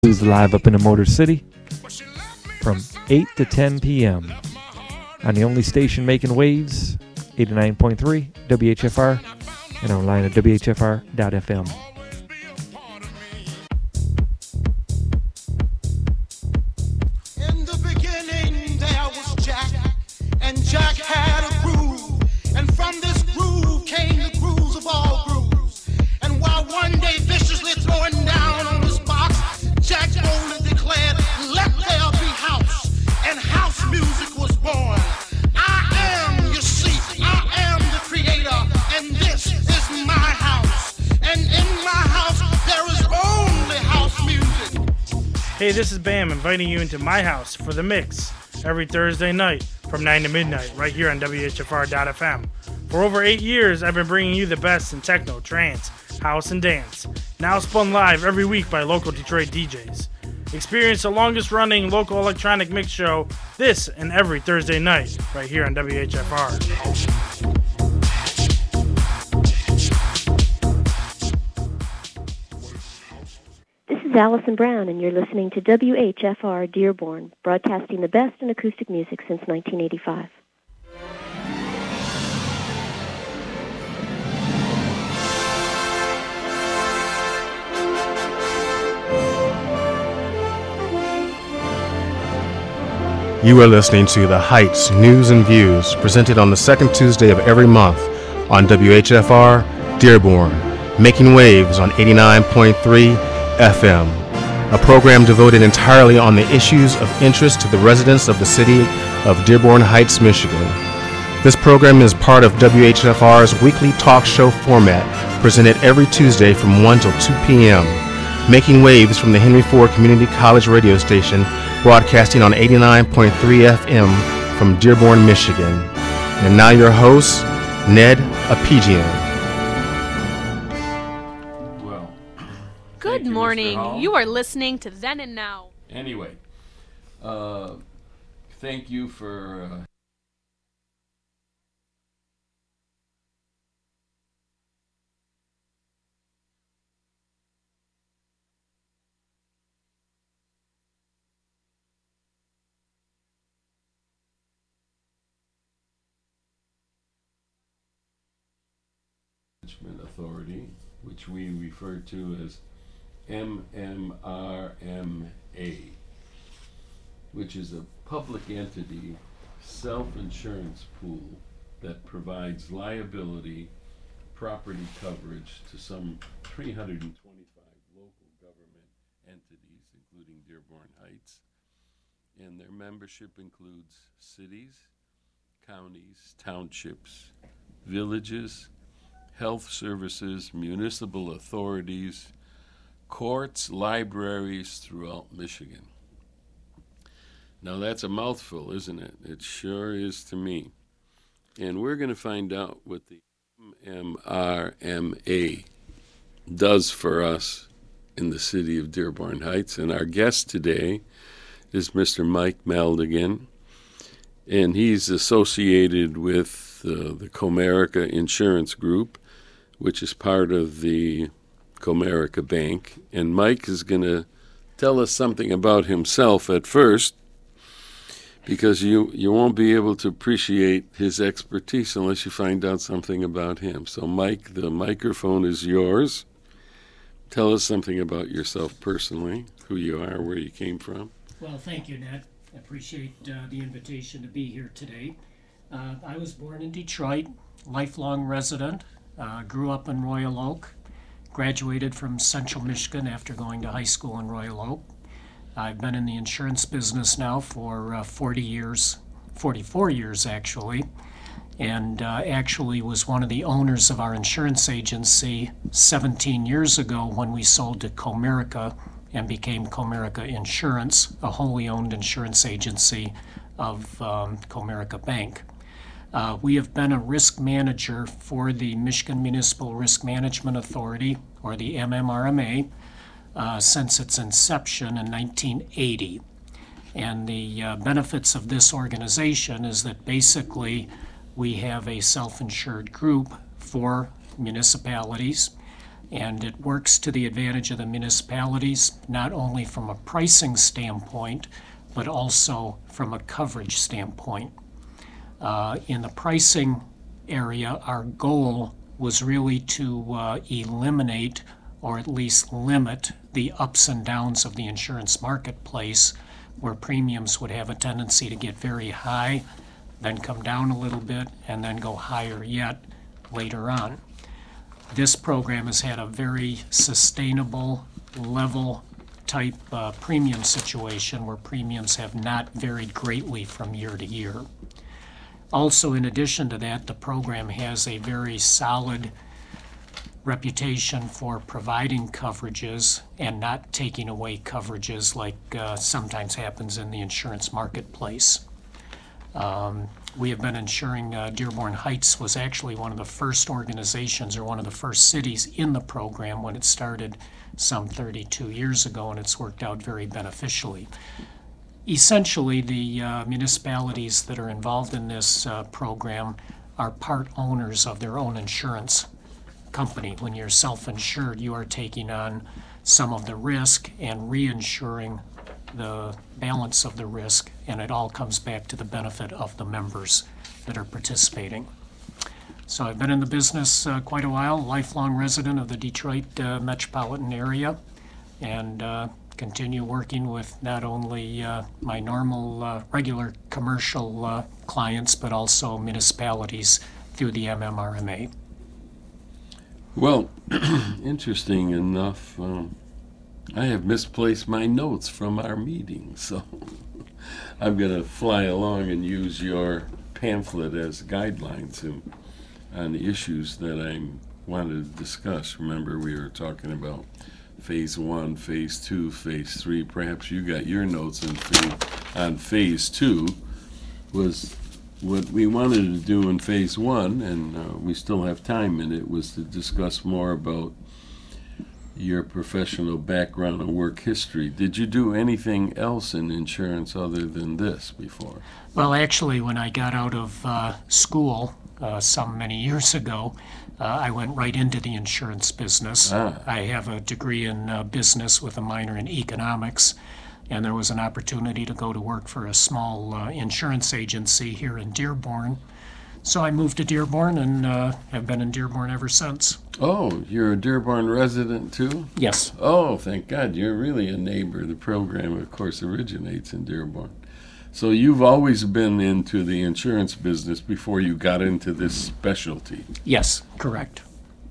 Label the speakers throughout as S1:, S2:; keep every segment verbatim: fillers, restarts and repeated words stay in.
S1: Is live up in the Motor City from eight to ten p.m. on the only station making waves, eighty-nine point three W H F R, and online at W H F R dot F M.
S2: In the beginning there was Jack, and Jack had a groove, and from this groove came the grooves of all grooves. And while one day viciously throwing down on his box, Jack boldly declared, "Let there be house," and house music was born. I am, you see, I am the creator, and this is my house. And in my house, there is only house music.
S3: Hey, this is Bam inviting you into my house for the mix every Thursday night from nine to midnight right here on W H F R dot F M. For over eight years, I've been bringing you the best in techno, trance, house, and dance, now spun live every week by local Detroit D Js. Experience the longest running local electronic mix show this and every Thursday night right here on W H F R.
S4: This is Allison Brown, and you're listening to W H F R Dearborn, broadcasting the best in acoustic music since nineteen eighty-five.
S5: You are listening to The Heights News and Views, presented on the second Tuesday of every month on W H F R Dearborn, making waves on eighty-nine point three F M, a program devoted entirely on the issues of interest to the residents of the city of Dearborn Heights, Michigan. This program is part of W H F R's weekly talk show format, presented every Tuesday from one till two p.m., making waves from the Henry Ford Community College radio station, broadcasting on eighty-nine point three F M from Dearborn, Michigan. And now your host, Ned Apigian.
S6: Well,
S7: good
S6: you,
S7: morning. You are listening to Then and Now.
S6: Anyway, uh, thank you for... Uh, Authority, which we refer to as M M R M A, which is a public entity self-insurance pool that provides liability property coverage to some three hundred twenty-five local government entities, including Dearborn Heights, and their membership includes cities, counties, townships, villages, health services, municipal authorities, courts, libraries throughout Michigan. Now that's a mouthful, isn't it? It sure is to me. And we're going to find out what the M M R M A does for us in the city of Dearborn Heights. And our guest today is Mister Mike Madigan, and he's associated with uh, the Comerica Insurance Group, which is part of the Comerica Bank. And Mike is going to tell us something about himself at first, because you, you won't be able to appreciate his expertise unless you find out something about him. So, Mike, the microphone is yours. Tell us something about yourself personally, who you are, where you came from.
S8: Well, thank you, Ned. I appreciate uh, the invitation to be here today. Uh, I was born in Detroit, lifelong resident. Uh, grew up in Royal Oak, graduated from Central Michigan after going to high school in Royal Oak. I've been in the insurance business now for uh, forty years, forty-four years actually, and uh, actually was one of the owners of our insurance agency seventeen years ago when we sold to Comerica and became Comerica Insurance, a wholly owned insurance agency of um, Comerica Bank. Uh, we have been a risk manager for the Michigan Municipal Risk Management Authority, or the M M R M A, uh, since its inception in nineteen eighty. And the uh, benefits of this organization is that basically we have a self-insured group for municipalities, and it works to the advantage of the municipalities, not only from a pricing standpoint, but also from a coverage standpoint. Uh, in the pricing area, our goal was really to uh, eliminate or at least limit the ups and downs of the insurance marketplace, where premiums would have a tendency to get very high, then come down a little bit, and then go higher yet later on. This program has had a very sustainable, level type uh, premium situation where premiums have not varied greatly from year to year. Also, in addition to that, the program has a very solid reputation for providing coverages and not taking away coverages like uh, sometimes happens in the insurance marketplace. Um, we have been insuring, uh, Dearborn Heights was actually one of the first organizations or one of the first cities in the program when it started some thirty-two years ago, and it's worked out very beneficially. Essentially, the uh, municipalities that are involved in this uh, program are part owners of their own insurance company. When you're self-insured, you are taking on some of the risk and reinsuring the balance of the risk, and it all comes back to the benefit of the members that are participating. So I've been in the business uh, quite a while, lifelong resident of the Detroit uh, metropolitan area, and uh, continue working with not only uh, my normal uh, regular commercial uh, clients, but also municipalities through the M M R M A.
S6: Well, interesting enough, um, I have misplaced my notes from our meeting, so I'm going to fly along and use your pamphlet as guidelines in, on the issues that I wanted to discuss. Remember, we were talking about phase one, phase two, phase three. Perhaps you got your notes in phase, on phase two was what we wanted to do in phase one, and uh, we still have time in it, was to discuss more about your professional background and work history. Did you do anything else in insurance other than this before?
S8: Well, actually, when I got out of uh, school uh, some many years ago, uh, I went right into the insurance business.
S6: Ah.
S8: I have a degree in uh, business with a minor in economics, and there was an opportunity to go to work for a small uh, insurance agency here in Dearborn. So I moved to Dearborn and uh, have been in Dearborn ever since.
S6: Oh, you're a Dearborn resident too?
S8: Yes.
S6: Oh, thank God. You're really a neighbor. The program, of course, originates in Dearborn. So you've always been into the insurance business before you got into this specialty.
S8: Yes, correct.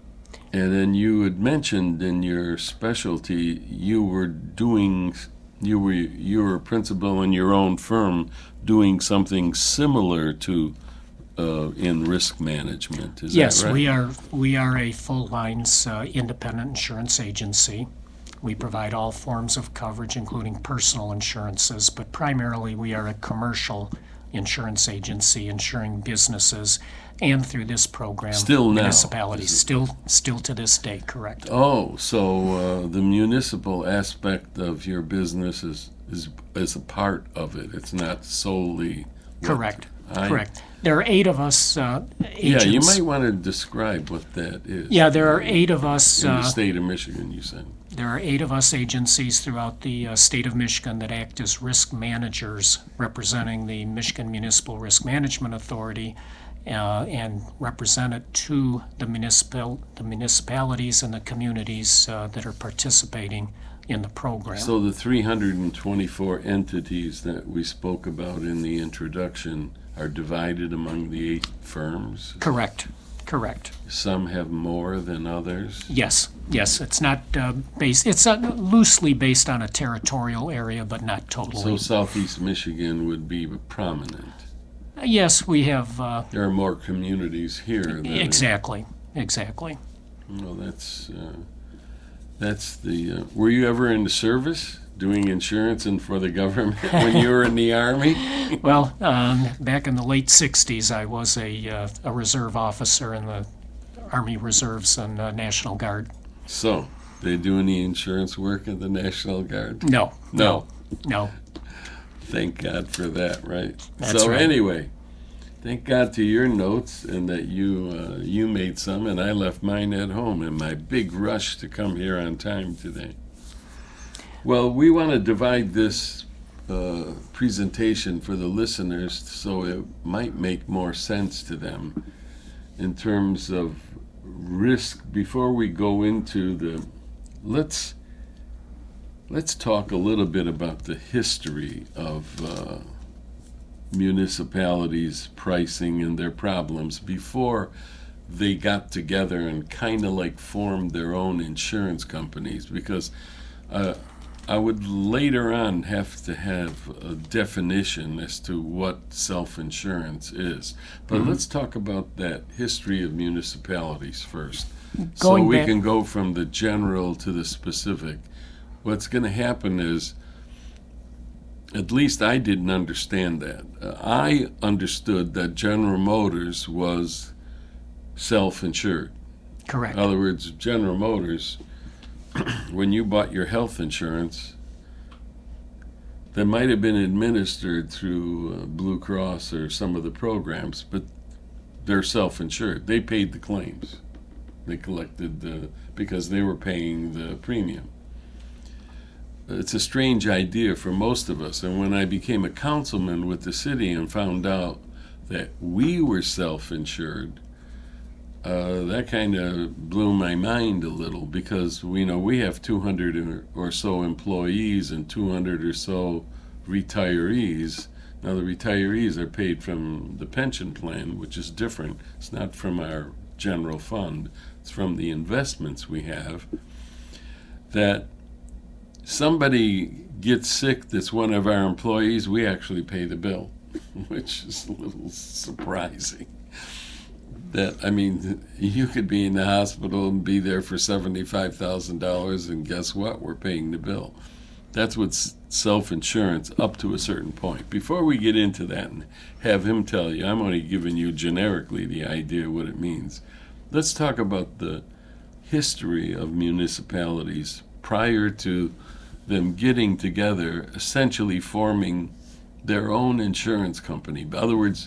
S6: And then you had mentioned in your specialty you were doing, you were you were a principal in your own firm doing something similar to Uh, in risk management. Is
S8: Yes,
S6: that right?
S8: we are we are a full lines uh, independent insurance agency. We provide all forms of coverage, including personal insurances, but primarily we are a commercial insurance agency insuring businesses, and through this program,
S6: Still now,
S8: municipalities.
S6: is it?
S8: Still, still to this day, correct.
S6: Oh, so uh, the municipal aspect of your business is, is is a part of it. It's not solely what
S8: Correct.
S6: I-
S8: Correct. There are eight of us uh, agents.
S6: Yeah, you might want to describe what that is.
S8: Yeah, there are eight of us.
S6: In the
S8: Uh,
S6: state of Michigan, you said.
S8: There are eight of us agencies throughout the uh, state of Michigan that act as risk managers, representing the Michigan Municipal Risk Management Authority, uh, and represent it to the municipal, the municipalities and the communities uh, that are participating in the program.
S6: So the three hundred twenty-four entities that we spoke about in the introduction are divided among the eight firms?
S8: Correct. Correct.
S6: Some have more than others?
S8: Yes. Yes. It's not uh, based. It's uh, loosely based on a territorial area, but not totally.
S6: So Southeast Michigan would be prominent.
S8: Yes, we have. Uh,
S6: There are more communities here than
S8: exactly. Exactly.
S6: Well, that's uh, that's the. Uh, were you ever in the service doing insurance and for the government when you were in the Army?
S8: Well, um, back in the late sixties, I was a uh, a reserve officer in the Army Reserves and uh, National Guard.
S6: So, they do any insurance work in the National Guard?
S8: No.
S6: No.
S8: No.
S6: Thank God for that, right?
S8: That's
S6: so
S8: right.
S6: anyway, Thank God to your notes and that you uh, you made some and I left mine at home in my big rush to come here on time today. Well, we want to divide this uh, presentation for the listeners so it might make more sense to them in terms of risk. Before we go into the, let's let's talk a little bit about the history of uh, municipalities' pricing and their problems before they got together and kind of like formed their own insurance companies, because uh, I would later on have to have a definition as to what self-insurance is. But mm-hmm. let's talk about that history of municipalities first.
S8: Going
S6: so we
S8: back-
S6: can go from the general to the specific. What's going to happen is, at least I didn't understand that. Uh, I understood that General Motors was self-insured.
S8: Correct.
S6: In other words, General Motors, when you bought your health insurance, that might have been administered through uh, Blue Cross or some of the programs, but they're self-insured. They paid the claims. They collected the, because they were paying the premium. It's a strange idea for most of us. And when I became a councilman with the city and found out that we were self-insured, uh, that kind of blew my mind a little, because we know we have two hundred or, or so employees and two hundred or so retirees. Now the retirees are paid from the pension plan, which is different. It's not from our general fund. It's from the investments we have. That somebody gets sick that's one of our employees, we actually pay the bill, which is a little surprising. That, I mean, you could be in the hospital and be there for seventy-five thousand dollars, and guess what? We're paying the bill. That's what's self-insurance up to a certain point. Before we get into that and have him tell you, I'm only giving you generically the idea of what it means. Let's talk about the history of municipalities prior to them getting together, essentially forming their own insurance company. In other words,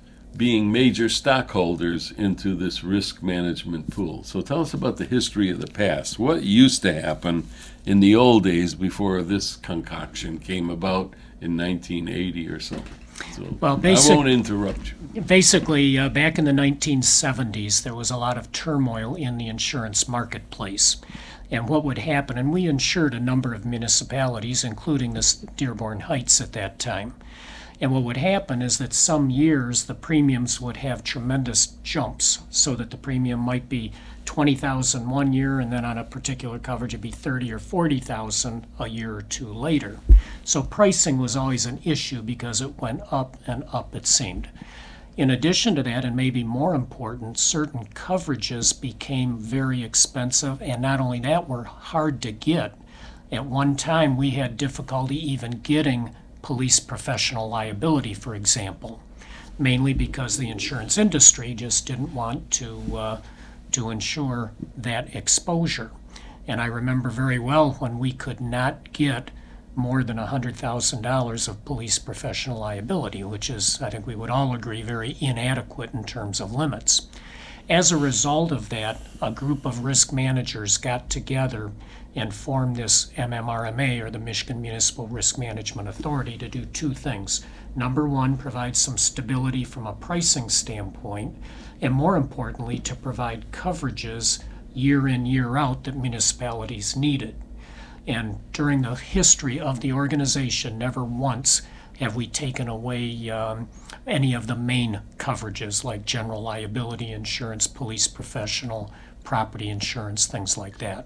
S6: being major stockholders into this risk management pool. So tell us about the history of the past. What used to happen in the old days before this concoction came about in nineteen eighty or so? So
S8: Well, basic-
S6: I won't interrupt you.
S8: Basically, uh, back in the nineteen seventies, there was a lot of turmoil in the insurance marketplace. And what would happen, and we insured a number of municipalities, including this Dearborn Heights at that time. And what would happen is that some years the premiums would have tremendous jumps, so that the premium might be twenty thousand one year, and then on a particular coverage it'd be thirty or forty thousand a year or two later. So pricing was always an issue because it went up and up, it seemed. In addition to that, and maybe more important, certain coverages became very expensive, and not only that, were hard to get. At one time we had difficulty even getting police professional liability, for example, mainly because the insurance industry just didn't want to uh, to insure that exposure. And I remember very well when we could not get more than one hundred thousand dollars of police professional liability, which is, I think we would all agree, very inadequate in terms of limits. As a result of that, a group of risk managers got together and formed this M M R M A, or the Michigan Municipal Risk Management Authority, to do two things. Number one, provide some stability from a pricing standpoint, and more importantly, to provide coverages year in, year out that municipalities needed. And during the history of the organization, never once have we taken away um, any of the main coverages like general liability insurance, police professional, property insurance, things like that.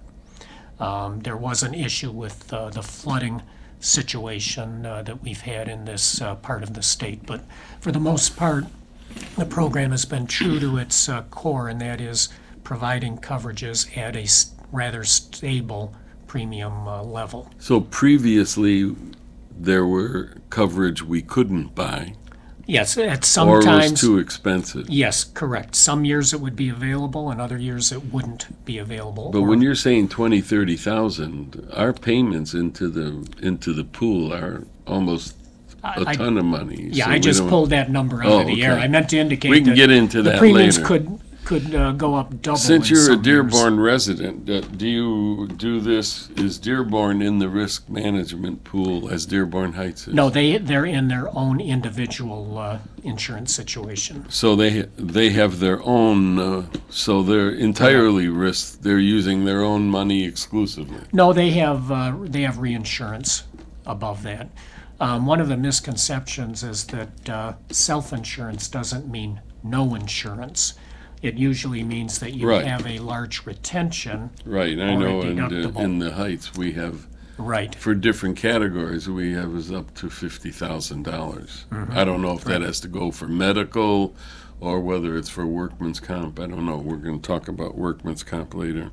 S8: Um, there was an issue with uh, the flooding situation uh, that we've had in this uh, part of the state, but for the most part, the program has been true to its uh, core, and that is providing coverages at a s- rather stable premium uh, level.
S6: So previously there were coverage we couldn't buy,
S8: Yes, at
S6: or
S8: some
S6: it
S8: times.
S6: was too expensive.
S8: Yes, correct. Some years it would be available, and other years it wouldn't be available.
S6: But
S8: or-
S6: when you're saying twenty, thirty thousand, our payments into the into the pool are almost
S8: I-
S6: a
S8: I-
S6: ton of money.
S8: Yeah,
S6: so
S8: I
S6: we
S8: just
S6: don't-
S8: pulled that number out
S6: Oh,
S8: of the air.
S6: okay.
S8: I meant to indicate
S6: We can
S8: that
S6: get into
S8: the
S6: that
S8: premiums
S6: later.
S8: could could uh, go up double.
S6: Since
S8: in
S6: you're a
S8: some years.
S6: Dearborn resident, uh, do you do this? Is Dearborn in the risk management pool as Dearborn Heights is?
S8: No, they they're in their own individual uh, insurance situation.
S6: So they they have their own. Uh, so they're entirely risk. They're using their own money exclusively.
S8: No, they have uh, they have reinsurance above that. Um, one of the misconceptions is that uh, self-insurance doesn't mean no insurance. It usually means that you
S6: Right.
S8: have a large retention.
S6: Right. I
S8: Or a
S6: know. And uh,
S8: deductible.
S6: in the Heights, we have
S8: Right.
S6: for different categories. We have is up to fifty thousand dollars.
S8: Mm-hmm.
S6: I don't know if that has to go for medical, or whether it's for workman's comp. I don't know. We're going to talk about workman's comp later.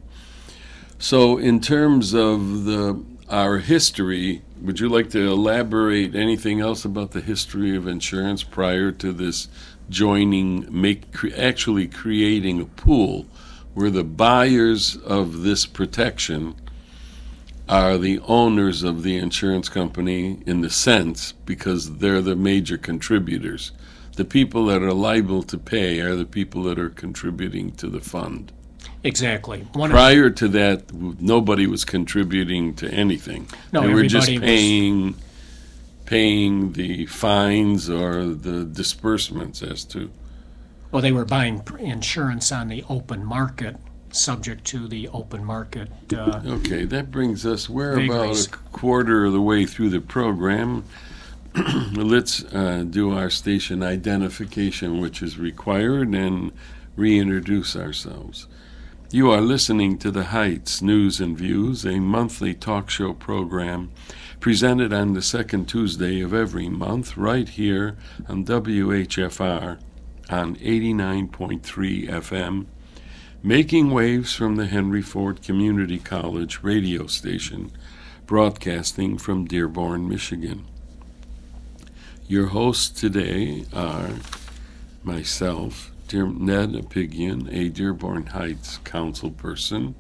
S6: So, in terms of the our history, would you like to elaborate anything else about the history of insurance prior to this joining, make cre- actually creating a pool where the buyers of this protection are the owners of the insurance company in the sense because they're the major contributors. The people that are liable to pay are the people that are contributing to the fund.
S8: Exactly. One of,
S6: Prior to that, w- nobody was contributing to anything.
S8: No,
S6: They were just
S8: everybody was-
S6: paying, paying the fines or the disbursements as to.
S8: well, they were buying pr- insurance on the open market, subject to the open market. Uh,
S6: Okay, that brings us, we're
S8: Vagaries.
S6: about a quarter of the way through the program. Let's uh, do our station identification, which is required, and reintroduce ourselves. You are listening to The Heights News and Views, a monthly talk show program presented on the second Tuesday of every month right here on W H F R on eighty-nine point three F M, making waves from the Henry Ford Community College radio station, broadcasting from Dearborn, Michigan. Your hosts today are myself, Dear Ned Apigian, a Dearborn Heights council person,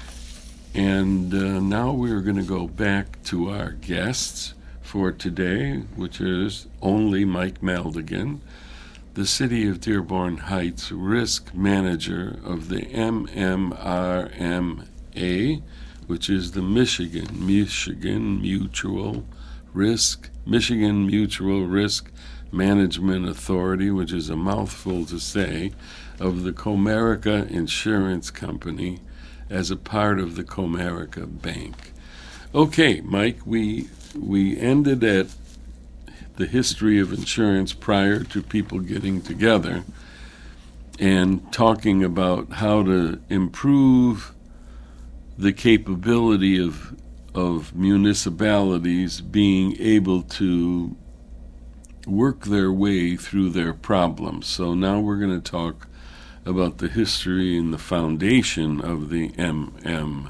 S6: and uh, now we're going to go back to our guests for today, which is only Mike Maldigan, the City of Dearborn Heights risk manager of the M M R M A, which is the Michigan Michigan Mutual Risk Michigan Mutual Risk Management Authority, which is a mouthful to say, of the Comerica Insurance Company as a part of the Comerica Bank. Okay, Mike, we we ended at the history of insurance prior to people getting together and talking about how to improve the capability of of municipalities being able to work their way through their problems. So now we're going to talk about the history and the foundation of the M M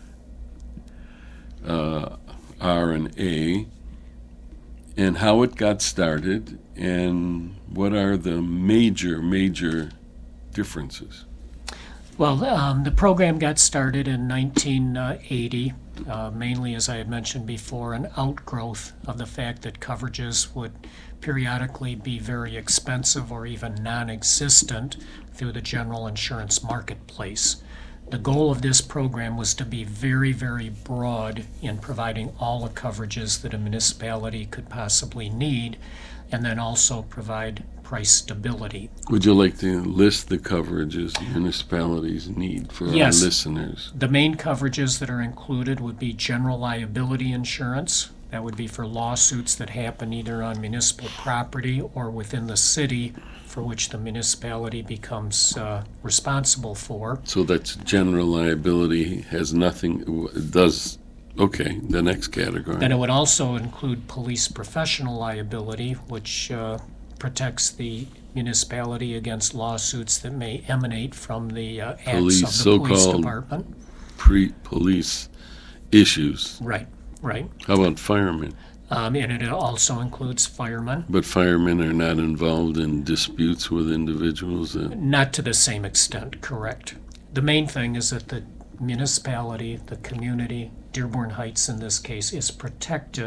S6: uh, R and A, and how it got started, and what are the major, major differences.
S8: Well, um, the program got started in nineteen eighty, uh, mainly, as I had mentioned before, an outgrowth of the fact that coverages would periodically be very expensive or even non-existent through the general insurance marketplace. The goal of this program was to be very, very broad in providing all the coverages that a municipality could possibly need, and then also provide price stability.
S6: Would you like to list the coverages municipalities need for
S8: Yes.
S6: our listeners?
S8: The main coverages that are included would be general liability insurance. That would be for lawsuits that happen either on municipal property or within the city for which the municipality becomes uh, responsible for.
S6: So that's general liability, has nothing, does, okay, the next category.
S8: Then it would also include police professional liability, which uh, protects the municipality against lawsuits that may emanate from the uh, acts
S6: Police,
S8: of the police
S6: so-called-
S8: department.
S6: Pre-police issues.
S8: Right, right.
S6: How about firemen?
S8: Um, and it also includes firemen.
S6: But firemen are not involved in disputes with individuals that,
S8: Not to the same extent, correct. The main thing is that the municipality, the community, Dearborn Heights in this case, is protected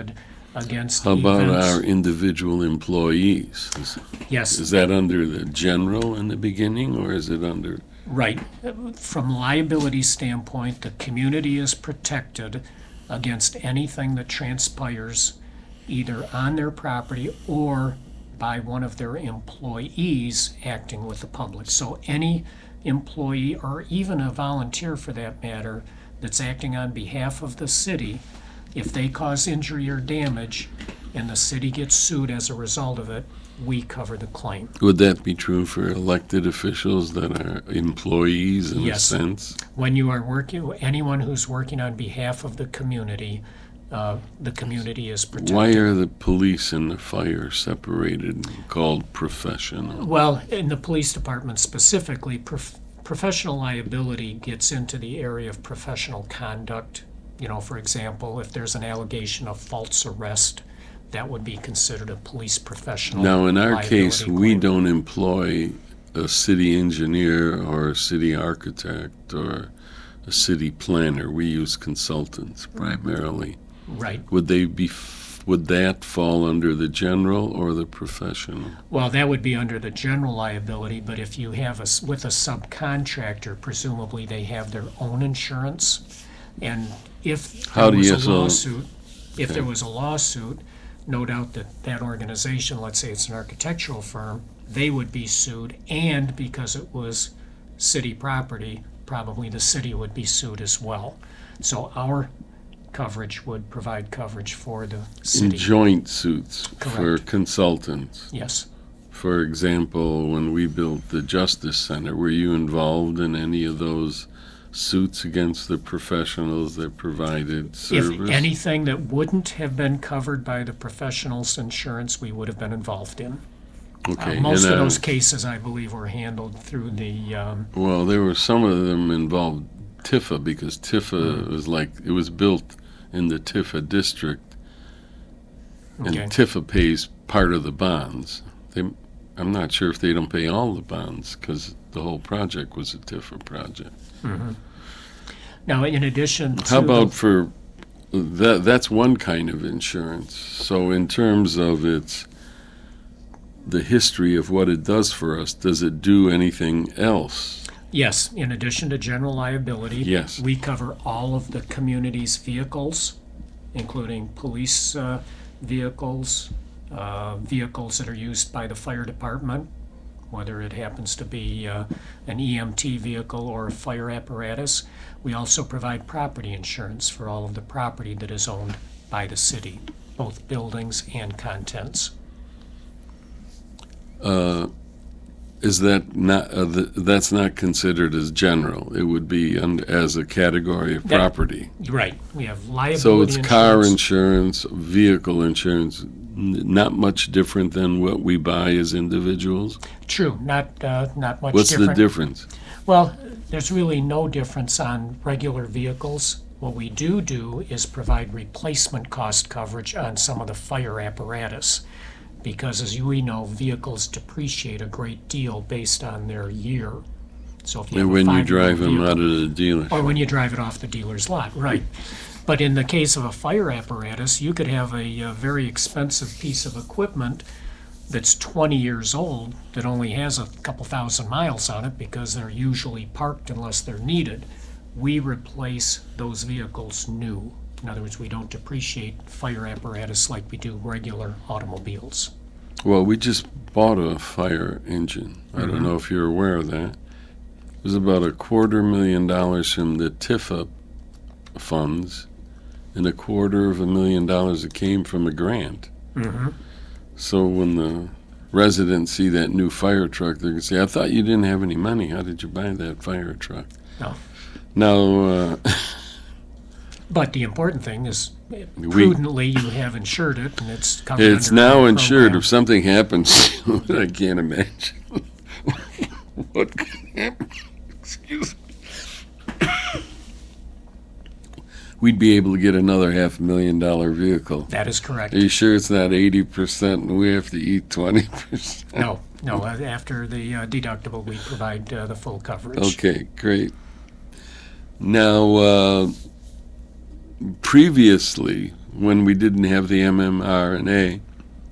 S8: against
S6: How about
S8: events.
S6: our individual employees? Is,
S8: Yes.
S6: is that under the general in the beginning, or is it under?
S8: Right. From liability standpoint, the community is protected against anything that transpires either on their property or by one of their employees acting with the public. So any employee, or even a volunteer for that matter, that's acting on behalf of the city, if they cause injury or damage and the city gets sued as a result of it, we cover the claim.
S6: Would that be true for elected officials that are employees in
S8: Yes.
S6: a sense?
S8: When you are working, anyone who's working on behalf of the community, uh, the community is protected.
S6: Why are the police and the fire separated and called professional?
S8: Well, in the police department specifically, prof- professional liability gets into the area of professional conduct. You know, for example, if there's an allegation of false arrest, that would be considered a police professional
S6: Now, in our
S8: liability
S6: case, we
S8: claim.
S6: don't employ a city engineer or a city architect or a city planner. We use consultants primarily.
S8: Right.
S6: Would they be? F- would that fall under the general or the professional?
S8: Well, that would be under the general liability, but if you have a, s- with a subcontractor, presumably they have their own insurance. And if
S6: How
S8: there
S6: do
S8: was
S6: you-
S8: a
S6: so-
S8: lawsuit, if
S6: okay.
S8: there was a lawsuit, no doubt that that organization, let's say it's an architectural firm, they would be sued, and because it was city property, probably the city would be sued as well. So our coverage would provide coverage for the
S6: In
S8: city.
S6: joint suits for
S8: Correct.
S6: consultants.
S8: Yes.
S6: For example, when we built the Justice Center, were you involved in any of those suits against the professionals that provided service?
S8: If anything that wouldn't have been covered by the professional's insurance, we would have been involved in.
S6: Okay,
S8: Uh, most
S6: and,
S8: of
S6: uh,
S8: those cases, I believe, were handled through the, um,
S6: Well, there were some of them involved Tifa, because Tifa
S8: Mm.
S6: was like, it was built in the Tifa district, and
S8: okay.
S6: Tifa pays part of the bonds. They, I'm not sure if they don't pay all the bonds, because the whole project was a Tifa project.
S8: Now, in addition to.
S6: How about
S8: the-
S6: for, that? That's one kind of insurance. So in terms of its, the history of what it does for us, does it do anything else?
S8: Yes, in addition to general liability.
S6: Yes.
S8: We cover all of the community's vehicles, including police uh, vehicles, uh, vehicles that are used by the fire department, whether it happens to be uh, an E M T vehicle or a fire apparatus. We also provide property insurance for all of the property that is owned by the city, both buildings and contents.
S6: Uh, is that not, uh, th- that's not considered as general? It would be un- as a category of
S8: That-
S6: property.
S8: Right, we have liability
S6: So it's car
S8: insurance.
S6: insurance, vehicle insurance, n- not much different than what we buy as individuals?
S8: True, not, uh, not much
S6: What's
S8: different.
S6: the difference?
S8: Well, there's really no difference on regular vehicles. What we do do is provide replacement cost coverage on some of the fire apparatus. Because as we know, vehicles depreciate a great deal based on their year. So if you have
S6: And
S8: a
S6: when you
S8: five-year-old
S6: drive them
S8: vehicle-
S6: out of the dealer?
S8: or when you drive it off the dealer's lot, right. But in the case of a fire apparatus, you could have a, uh very expensive piece of equipment that's twenty years old that only has a couple thousand miles on it because they're usually parked unless they're needed. We replace those vehicles new. In other words, we don't depreciate fire apparatus like we do regular automobiles.
S6: Well, we just bought a fire engine. I
S8: Mm-hmm.
S6: don't know if you're aware of that. It was about a quarter million dollars from the Tifa funds, and a quarter of a million dollars that came from a grant.
S8: Mm-hmm.
S6: So when the residents see that new fire truck, they're going to say, I thought you didn't have any money. How did you buy that fire truck?
S8: No.
S6: Now, uh,
S8: But the important thing is
S6: We-
S8: prudently you have insured it and it's covered
S6: it's
S8: under
S6: now
S8: that
S6: insured.
S8: program.
S6: If something happens, I can't imagine what could happen. Excuse me. We'd be able to get another half a million dollar vehicle.
S8: That is correct.
S6: Are you sure it's not eighty percent and we have to eat twenty percent?
S8: No, no, uh, after the uh, deductible, we provide uh, the full coverage.
S6: Okay, great. Now, uh, previously, when we didn't have the M M R A,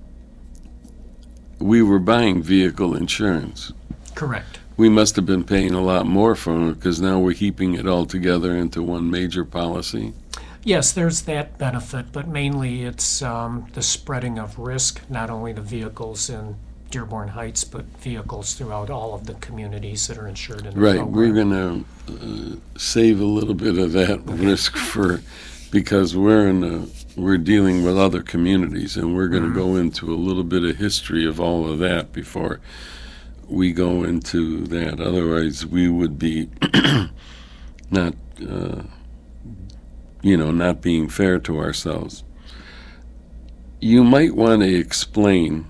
S6: we were buying vehicle insurance.
S8: Correct.
S6: We must have been paying a lot more for it because now we're heaping it all together into one major policy.
S8: Yes, there's that benefit, but mainly it's um, the spreading of risk, not only the vehicles in Dearborn Heights, but vehicles throughout all of the communities that are insured in the
S6: Right,
S8: program.
S6: we're going to uh, save a little bit of that risk for, because we're in a, we're dealing with other communities, and we're going to
S8: Mm-hmm.
S6: go into a little bit of history of all of that before we go into that. Otherwise, we would be not, uh, you know, not being fair to ourselves. You might want to explain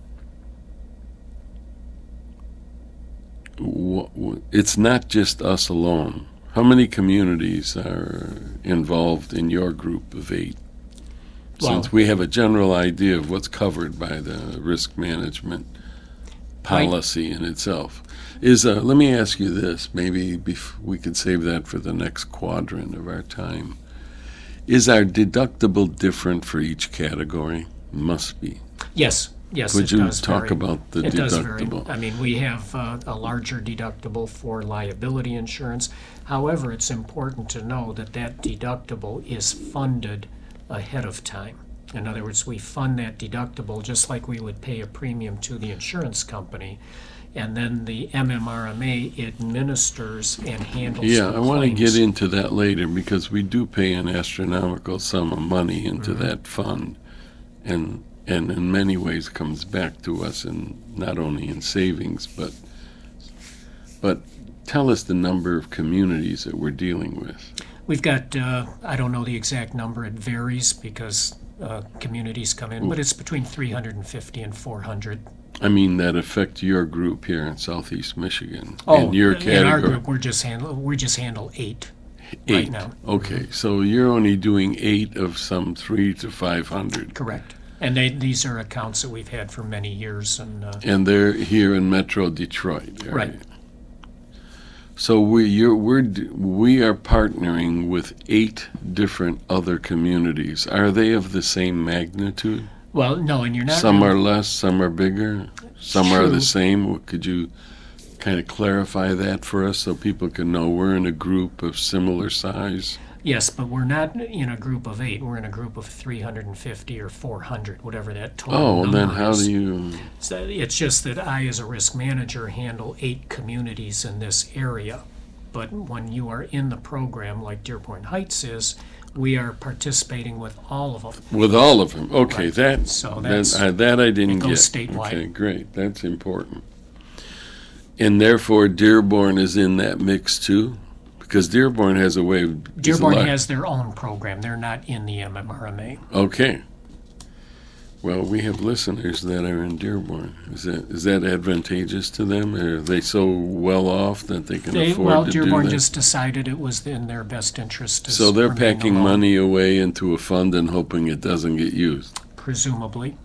S6: wh- wh- it's not just us alone. How many communities are involved in your group of eight? Since
S8: Well-
S6: we have a general idea of what's covered by the risk management policy in itself. Is uh, let me ask you this, maybe bef- we could save that for the next quadrant of our time. Is our deductible different for each category? Must be.
S8: Yes, yes,
S6: Could
S8: it
S6: you
S8: does
S6: talk
S8: vary.
S6: about the
S8: It does vary.
S6: deductible?
S8: I mean, we have uh, a larger deductible for liability insurance. However, it's important to know that that deductible is funded ahead of time. In other words, we fund that deductible just like we would pay a premium to the insurance company. And then the M M R M A administers and handles
S6: Yeah,
S8: the
S6: I want to
S8: claims.
S6: get into that later because we do pay an astronomical sum of money into
S8: Mm-hmm.
S6: that fund, and and in many ways comes back to us, in not only in savings, but but tell us the number of communities that we're dealing with.
S8: We've got, uh, I don't know the exact number, it varies because uh, communities come in, but it's between three hundred fifty and four hundred.
S6: I mean, that affect your group here in Southeast Michigan.
S8: Oh,
S6: in your
S8: in our
S6: category.
S8: group, we're just handle, we just handle eight right
S6: Eight.
S8: now.
S6: Okay, so you're only doing eight of some three to five hundred,
S8: Correct. And they, these are accounts that we've had for many years, and uh,
S6: and they're here in Metro Detroit.
S8: Right.
S6: So we you're, we're d- we are partnering with eight different other communities. Are they of the same magnitude?
S8: well, no, and you're not.
S6: Some
S8: really-
S6: are less, some are bigger, some are the
S8: True.
S6: same. Could you kind of clarify that for us so people can know we're in a group of similar size?
S8: Yes, but we're not in a group of eight. We're in a group of three hundred fifty or four hundred, whatever that total
S6: Oh,
S8: number
S6: then how
S8: is.
S6: do you?
S8: So it's just that I, as a risk manager, handle eight communities in this area. But when you are in the program, like Dearborn Heights is, we are participating with all of them.
S6: With all of them. Okay,
S8: Right.
S6: that
S8: So
S6: that,
S8: that's-
S6: I, that I didn't
S8: it goes
S6: get.
S8: statewide.
S6: Okay, great. That's important. And therefore, Dearborn is in that mix too, because Dearborn has a way. Of, is a
S8: Dearborn
S6: lot-
S8: has their own program. They're not in the M M R M A.
S6: Okay. Well, we have listeners that are in Dearborn. Is that is that advantageous to them? Are they so well off that they can
S8: They,
S6: afford
S8: well,
S6: to
S8: Dearborn
S6: do that?
S8: just decided it was in their best interest to
S6: So they're
S8: remain
S6: packing
S8: alone,
S6: money away into a fund and hoping it doesn't get used,
S8: presumably.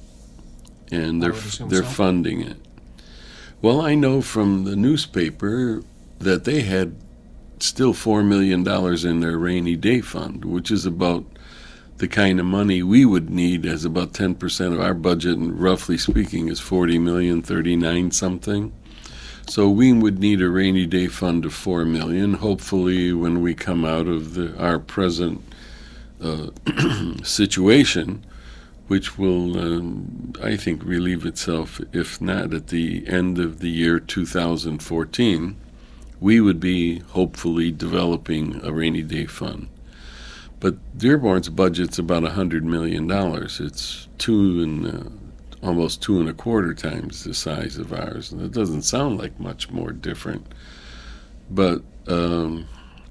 S6: and
S8: I
S6: they're
S8: would assume
S6: they're
S8: so.
S6: funding it. Well, I know from the newspaper that they had still four million dollars in their rainy day fund, which is about the kind of money we would need as about ten percent of our budget, and roughly speaking is forty million, thirty-nine something. So we would need a rainy day fund of four million. Hopefully, when we come out of the, our present uh, situation, which will, um, I think, relieve itself, if not at the end of the year two thousand fourteen, we would be hopefully developing a rainy day fund. But Dearborn's budget's about one hundred million dollars. It's two and uh, almost two and a quarter times the size of ours. And it doesn't sound like much more different. But, um,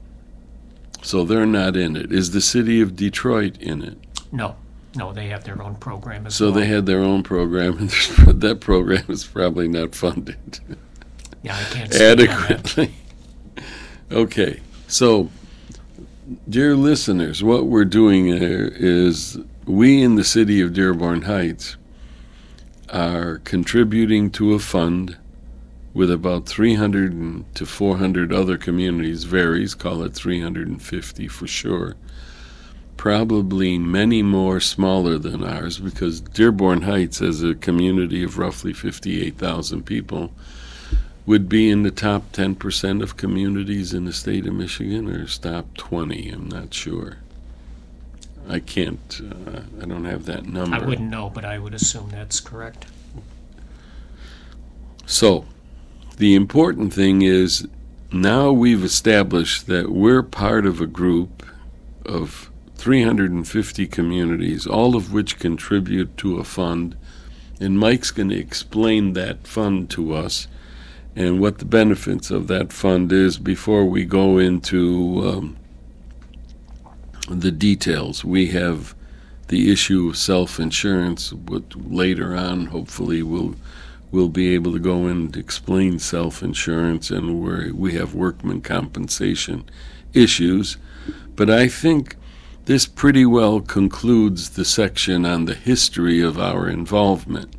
S6: so they're not in it. Is the city of Detroit in it?
S8: No, no, they have their own program as
S6: So
S8: well.
S6: they had their own program, and that program is probably not funded
S8: Yeah, I can't speak on that.
S6: adequately. Okay, so, dear listeners, what we're doing here is we in the city of Dearborn Heights are contributing to a fund with about three hundred to four hundred other communities, varies, call it three hundred fifty for sure, probably many more smaller than ours, because Dearborn Heights, as a community of roughly fifty-eight thousand people, would be in the top ten percent of communities in the state of Michigan, or top twenty, I'm not sure. I can't, uh, I don't have that number.
S8: I wouldn't know, but I would assume that's correct.
S6: So, the important thing is, now we've established that we're part of a group of three hundred fifty communities, all of which contribute to a fund, and Mike's going to explain that fund to us and what the benefits of that fund is before we go into um, the details. We have the issue of self-insurance, but later on, hopefully, we'll we'll be able to go in and explain self-insurance, and we we have workman compensation issues. But I think this pretty well concludes the section on the history of our involvement.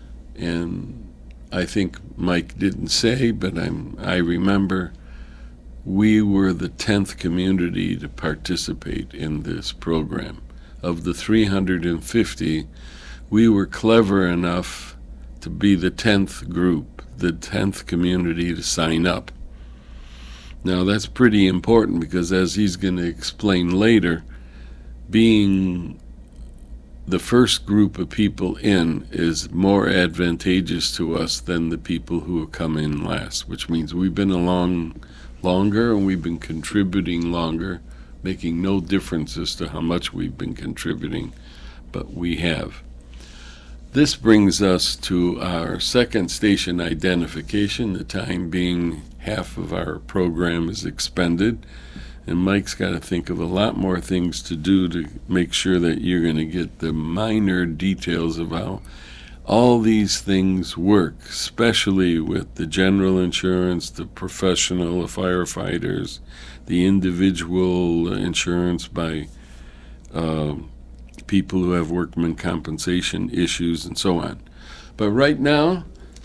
S6: And I think Mike didn't say, but I'm, I remember we were the tenth community to participate in this program. Of the three hundred fifty, we were clever enough to be the tenth group, the tenth community to sign up. Now that's pretty important, because as he's going to explain later, being the first group of people in is more advantageous to us than the people who have come in last, which means we've been along longer and we've been contributing longer, making no difference as to how much we've been contributing, but we have. This brings us to our second station identification, the time being half of our program is expended, and Mike's got to think of a lot more things to do to make sure that you're going to get the minor details of how all these things work, especially with the general insurance, the professional, the firefighters, the individual insurance by uh, people who have workman compensation issues, and so on. But right now,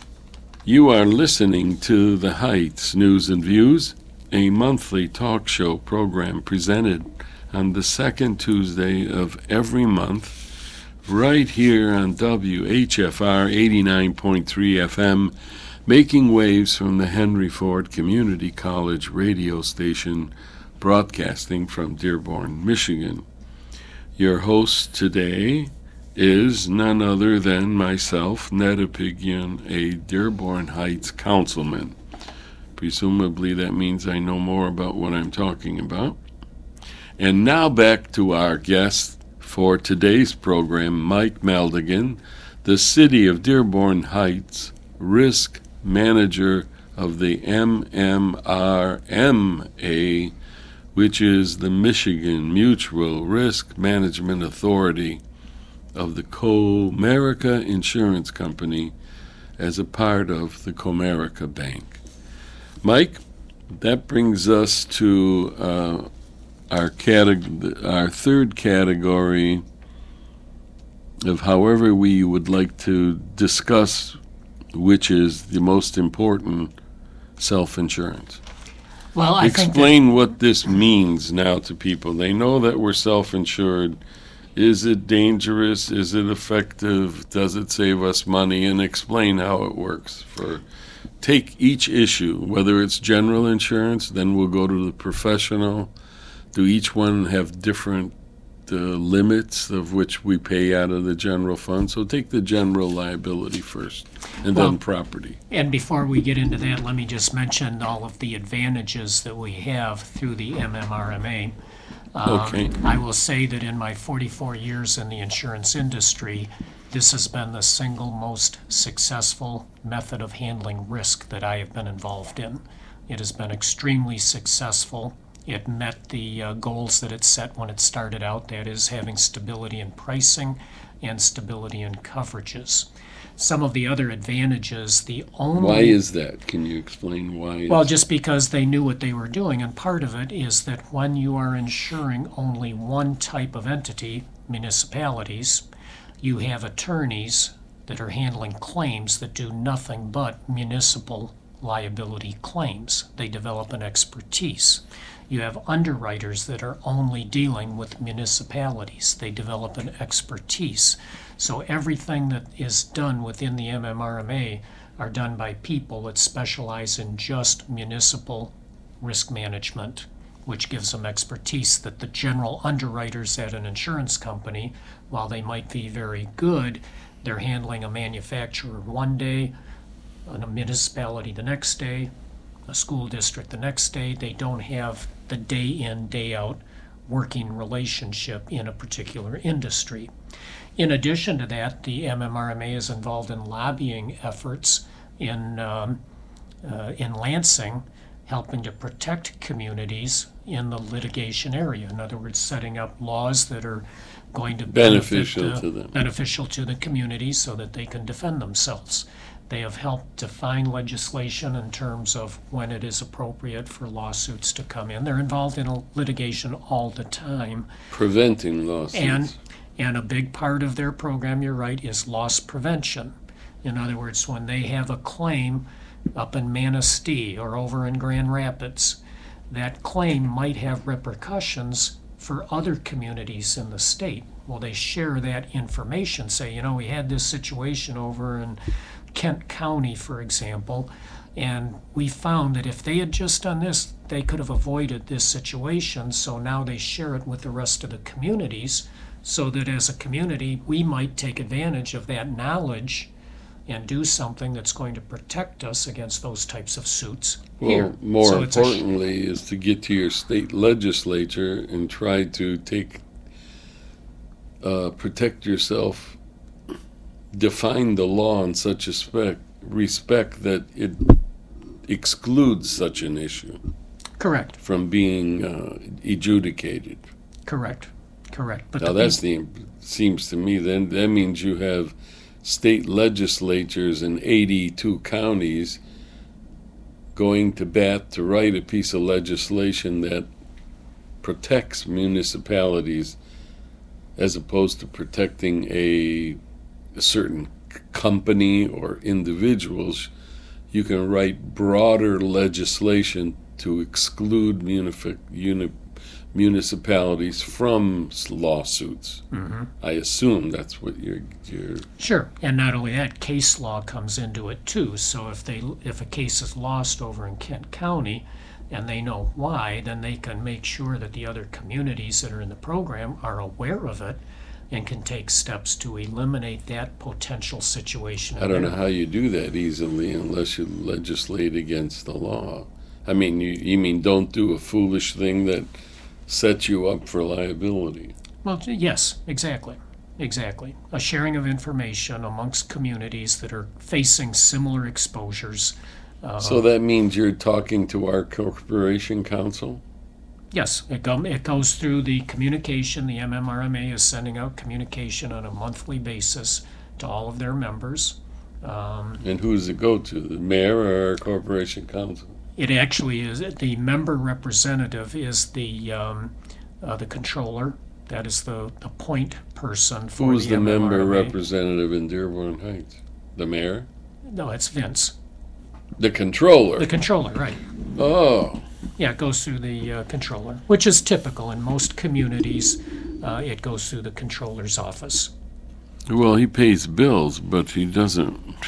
S6: you are listening to The Heights News and Views, a monthly talk show program presented on the second Tuesday of every month, right here on W H F R eighty-nine point three F M, making waves from the Henry Ford Community College radio station, broadcasting from Dearborn, Michigan. Your host today is none other than myself, Ned Apigyan, a Dearborn Heights councilman. Presumably that means I know more about what I'm talking about. And now back to our guest for today's program, Mike Maldigan, the City of Dearborn Heights Risk Manager of the M M R M A, which is the Michigan Mutual Risk Management Authority of the Comerica Insurance Company, as a part of the Comerica Bank. Mike, that brings us to uh, our categ- our third category of however we would like to discuss, which is the most important, self-insurance.
S8: Well, I
S6: Explain
S8: think
S6: what this means now to people. They know that we're self-insured. Is it dangerous? Is it effective? Does it save us money? And explain how it works. For take each issue, whether it's general insurance, then we'll go to the professional. Do each one have different uh, limits of which we pay out of the general fund? So take the general liability first, and
S8: Well,
S6: then property.
S8: And before we get into that, let me just mention all of the advantages that we have through the M M R M A. Um,
S6: Okay.
S8: I will say that in my forty-four years in the insurance industry, this has been the single most successful method of handling risk that I have been involved in. It has been extremely successful. It met the uh, goals that it set when it started out, that is, having stability in pricing and stability in coverages. Some of the other advantages, the only...
S6: Why is that? Can you explain why?
S8: Well,
S6: it's-
S8: just because they knew what they were doing, and part of it is that when you are insuring only one type of entity, municipalities, you have attorneys that are handling claims that do nothing but municipal liability claims. They develop an expertise. You have underwriters that are only dealing with municipalities. They develop an expertise. So everything that is done within the M M R M A are done by people that specialize in just municipal risk management, which gives them expertise that the general underwriters at an insurance company, while they might be very good, they're handling a manufacturer one day, a municipality the next day, a school district the next day. They don't have the day in, day out working relationship in a particular industry. In addition to that, the M M R M A is involved in lobbying efforts in, um, uh, in Lansing, helping to protect communities in the litigation area. In other words, setting up laws that are going to
S6: Beneficial
S8: benefit, uh,
S6: to them.
S8: beneficial to the community so that they can defend themselves. They have helped define legislation in terms of when it is appropriate for lawsuits to come in. They're involved in a litigation all the time.
S6: Preventing lawsuits.
S8: And, and a big part of their program, you're right, is loss prevention. In other words, when they have a claim up in Manistee or over in Grand Rapids, that claim might have repercussions for other communities in the state. Well, they share that information, say, you know, we had this situation over in Kent County, for example, and we found that if they had just done this, they could have avoided this situation. So now they share it with the rest of the communities, so that as a community, we might take advantage of that knowledge and do something that's going to protect us against those types of suits here.
S6: Well, more
S8: So it's a sh-
S6: importantly, is to get to your state legislature and try to take, uh, protect yourself, define the law in such a spec, respect that it excludes such an issue
S8: Correct,
S6: from being uh, adjudicated.
S8: correct, correct. But
S6: Now
S8: the
S6: that's
S8: peop-
S6: the, seems to me, then that means you have state legislatures in eighty-two counties going to bat to write a piece of legislation that protects municipalities as opposed to protecting a, a certain c- company or individuals. You can write broader legislation to exclude munifi- uni- municipalities from s- lawsuits.
S8: Mhm.
S6: I assume that's what you're, you're
S8: Sure, and not only that, case law comes into it too. So if they, if a case is lost over in Kent County and they know why, then they can make sure that the other communities that are in the program are aware of it and can take steps to eliminate that potential situation.
S6: I don't know how you do that easily unless you legislate against the law. I mean, you, you mean don't do a foolish thing that sets you up for liability.
S8: Well, yes, exactly, exactly. A sharing of information amongst communities that are facing similar exposures. Uh,
S6: So that means you're talking to our corporation counsel?
S8: Yes, it, go, it goes through the communication. The M M R M A is sending out communication on a monthly basis to all of their members. Um,
S6: And who does it go to, the mayor or our corporation counsel?
S8: It actually is, the member representative is the, um, uh, the controller. That is the, the point person for
S6: Who's
S8: the
S6: the member
S8: M M R M A.
S6: representative in Dearborn Heights? The mayor?
S8: No, it's Vince.
S6: The controller?
S8: The controller, right.
S6: Oh,
S8: Yeah, it goes through the uh, controller, which is typical in most communities. Uh, it goes through the controller's office.
S6: well, he pays bills, but he doesn't.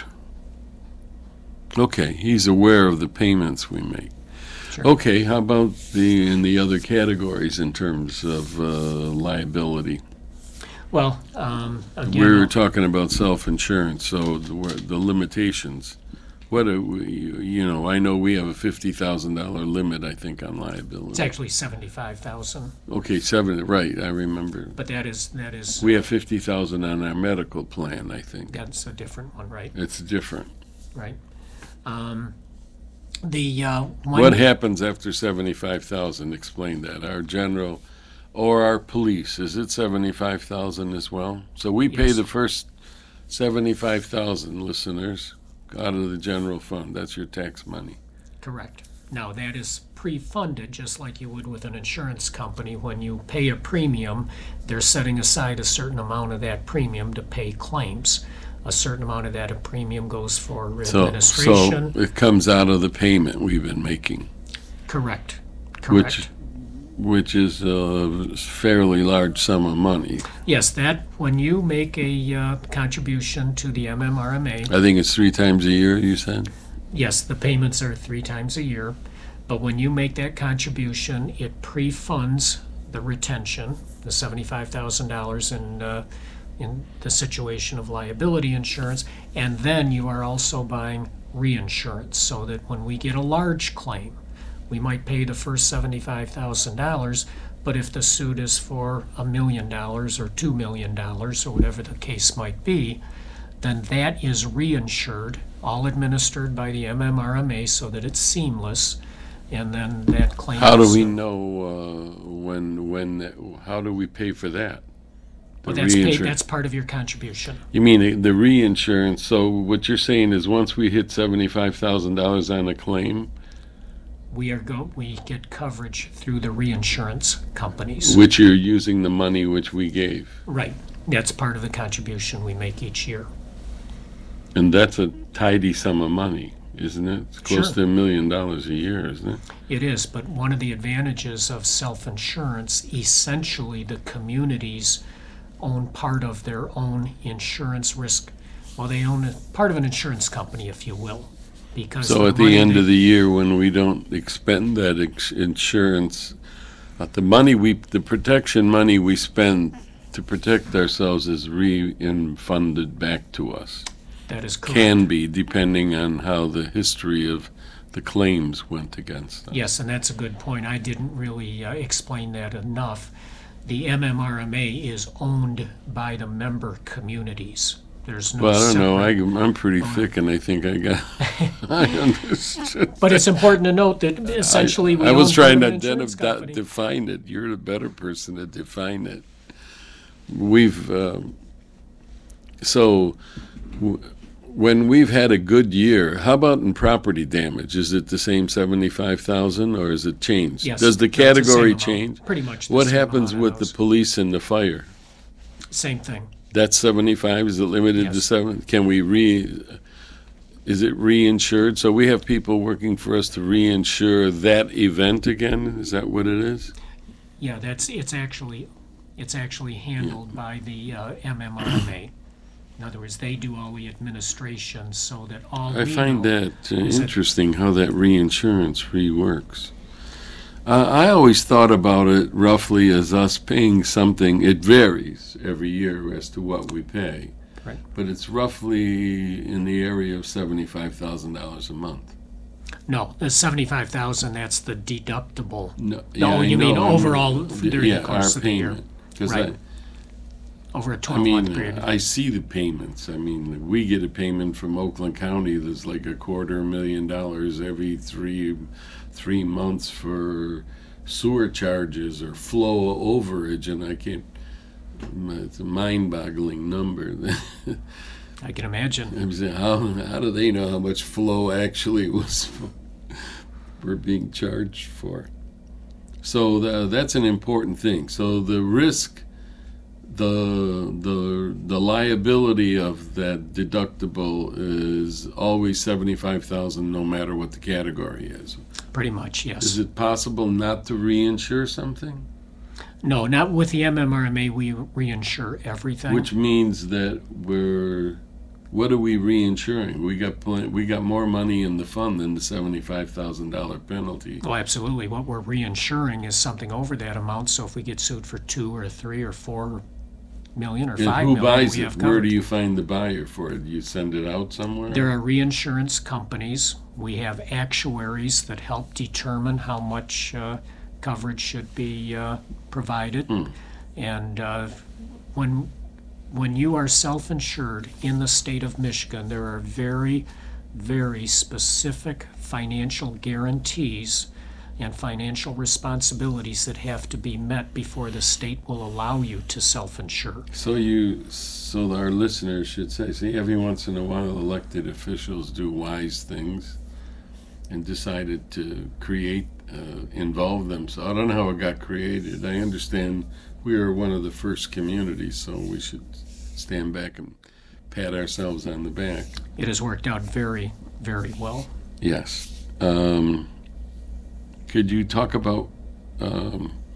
S6: Okay, he's aware of the payments we make.
S8: Sure.
S6: Okay, how about the, in the other categories in terms of uh, liability?
S8: Well, um, again,
S6: We were talking about self-insurance, so the, where- the limitations. What are we, you know, I know we have a fifty thousand dollars limit, I think, on liability.
S8: it's actually seventy-five thousand,
S6: Okay, seven, right, I remember.
S8: but that is that is
S6: We have fifty thousand on our medical plan, I think.
S8: that's a different one, right?
S6: It's different.
S8: Right. Um, the uh, one,
S6: What happens after seventy-five thousand? Explain that. Our general or our police, is it seventy-five thousand as well? So we pay
S8: Yes.
S6: the first seventy-five thousand, listeners, out of the general fund. That's your tax money.
S8: Correct. Now, that is pre-funded, just like you would with an insurance company. When you pay a premium, they're setting aside a certain amount of that premium to pay claims. A certain amount of that premium goes for
S6: So,
S8: administration.
S6: so it comes out of the payment we've been making,
S8: Correct.
S6: which
S8: Correct.
S6: which is a fairly large sum of money.
S8: Yes, that when you make a uh, contribution to the M M R M A,
S6: I think it's three times a year, you said?
S8: yes, the payments are three times a year, but when you make that contribution, it pre-funds the retention, the seventy-five thousand dollars in uh, in the situation of liability insurance, and then you are also buying reinsurance, so that when we get a large claim, we might pay the first seventy-five thousand dollars, but if the suit is for a million dollars or two million dollars or whatever the case might be, then that is reinsured, all administered by the M M R M A so that it's seamless, and then that claim.
S6: How do
S8: is,
S6: we
S8: uh,
S6: know uh, when, when, how do we pay for that? The
S8: Well, that's paid,
S6: reinsurance.
S8: that's part of your contribution.
S6: You mean the reinsurance, so what you're saying is once we hit seventy-five thousand dollars on a claim,
S8: We are go, we get coverage through the reinsurance companies.
S6: which you're using the money which we gave,
S8: Right, that's part of the contribution we make each year.
S6: and that's a tidy sum of money, isn't it? It's close
S8: Sure.
S6: to a million dollars a year, isn't it?
S8: It is, but one of the advantages of self-insurance, essentially the communities own part of their own insurance risk. Well, they own a part of an insurance company, if you will, because
S6: So at the
S8: money
S6: end
S8: they-
S6: of the year, when we don't expend that ex- insurance, uh, the money we, the protection money we spend to protect ourselves is re-funded back to us.
S8: that is correct.
S6: Can be, depending on how the history of the claims went against us.
S8: Yes, and that's a good point. I didn't really uh, explain that enough. The M M R M A is owned by the member communities. There's no
S6: Well, I don't know,
S8: separate-
S6: I, I'm pretty thick and I think I got, I understood.
S8: But it's important to note that essentially we
S6: I was
S8: own
S6: trying
S8: part
S6: to
S8: of an insurance
S6: identify,
S8: company.
S6: define it. You're the better person to define it. We've, um, so, w- when we've had a good year, how about in property damage? Is it the same seventy-five thousand or is it changed?
S8: Yes,
S6: Does the
S8: it's the same
S6: category
S8: amount,
S6: change?
S8: pretty much the
S6: What
S8: same
S6: happens
S8: amount
S6: with
S8: on
S6: the
S8: those.
S6: police and the fire?
S8: Same thing.
S6: That's seventy-five, is it limited to
S8: Yes.
S6: seven? Can we re, is it reinsured? So we have people working for us to reinsure that event again? Is that what it is?
S8: Yeah, that's, it's actually, it's actually handled by the uh, M M R M A. In other words, they do all the administration so that all
S6: I
S8: we
S6: find
S8: know
S6: that uh,
S8: is that-
S6: interesting, how that reinsurance reworks. Uh, I always thought about it roughly as us paying something, it varies every year as to what we pay.
S8: Right.
S6: But it's roughly in the area of seventy-five thousand dollars a month.
S8: No, the seventy-five thousand, that's the deductible.
S6: No,
S8: No,
S6: I
S8: you mean
S6: know, I'm-
S8: overall during
S6: yeah,
S8: the course
S6: our
S8: of the year.
S6: payment. 'Cause
S8: Right.
S6: I,
S8: Over a
S6: I
S8: twelve-month
S6: mean,
S8: period.
S6: I see the payments. I mean, we get a payment from Oakland County that's like a quarter million dollars every three, three months for sewer charges or flow overage, and I can't, it's a mind-boggling number.
S8: I can imagine.
S6: I'm saying, how, how do they know how much flow actually was we're being charged for? So the, that's an important thing. So the risk, the the the liability of that deductible is always seventy-five thousand, no matter what the category is.
S8: Pretty much, yes.
S6: Is it possible not to reinsure something?
S8: No, not with the M M R M A. We reinsure everything.
S6: Which means that we're, what are we reinsuring? We got plen- we got more money in the fund than the seventy-five thousand dollar penalty.
S8: Oh, absolutely. What we're reinsuring is something over that amount. So if we get sued for two or three or four million or
S6: And
S8: five
S6: who
S8: million,
S6: buys
S8: we
S6: it?
S8: have
S6: Where
S8: covered.
S6: do you find the buyer for it? You send it out somewhere?
S8: There are reinsurance companies. We have actuaries that help determine how much uh, coverage should be uh, provided.
S6: Hmm.
S8: And uh, when when you are self-insured in the state of Michigan, there are very, very specific financial guarantees and financial responsibilities that have to be met before the state will allow you to self-insure.
S6: So you, so our listeners should say, see, every once in a while elected officials do wise things and decided to create, uh, involve them. So I don't know how it got created. I understand we are one of the first communities, so we should stand back and pat ourselves on the back.
S8: It has worked out very, very well.
S6: Yes. Um, could you talk about um,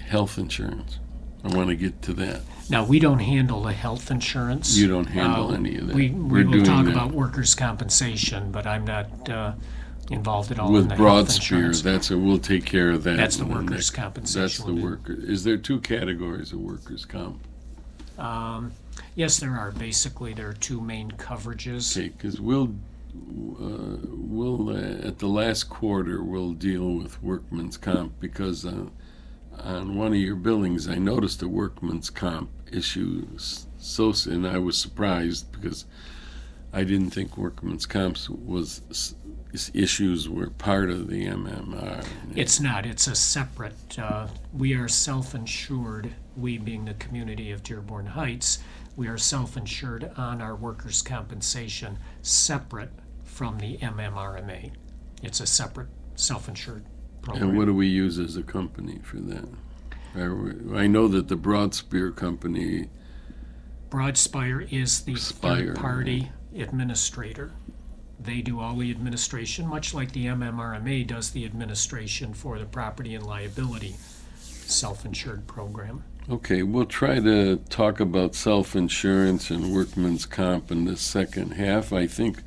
S6: health insurance. I want to get to that.
S8: Now, we don't handle the health insurance.
S6: You don't handle
S8: Uh,
S6: any of that.
S8: We, we
S6: We're
S8: will
S6: doing
S8: talk
S6: that.
S8: about workers' compensation, but I'm not uh, involved at all in
S6: With
S8: the health
S6: Broadspear,
S8: insurance.
S6: that's a, we'll take care of that.
S8: That's the
S6: in
S8: workers'
S6: next-
S8: compensation
S6: That's the
S8: we'll do.
S6: worker. Is there two categories of workers' comp?
S8: Um, yes, there are. Basically, there are two main coverages.
S6: Okay, because we'll, uh, we'll, uh, at the last quarter, we'll deal with workman's comp, because uh, on one of your billings, I noticed a workman's comp issue, s- so, and I was surprised, because I didn't think workman's comps was, s- s- issues were part of the M M R.
S8: It's not. It's a separate. Uh, we are self-insured. We, being the community of Dearborn Heights, we are self-insured on our workers' compensation, separate from the M M R M A. It's a separate self-insured program.
S6: And what do we use as a company for that? Are we- I know that the Broadspear company,
S8: Broadspire is the
S6: Spire,
S8: third-party administrator. They do all the administration, much like the M M R M A does the administration for the property and liability self-insured program.
S6: okay, we'll try to talk about self-insurance and workman's comp in the second half. I think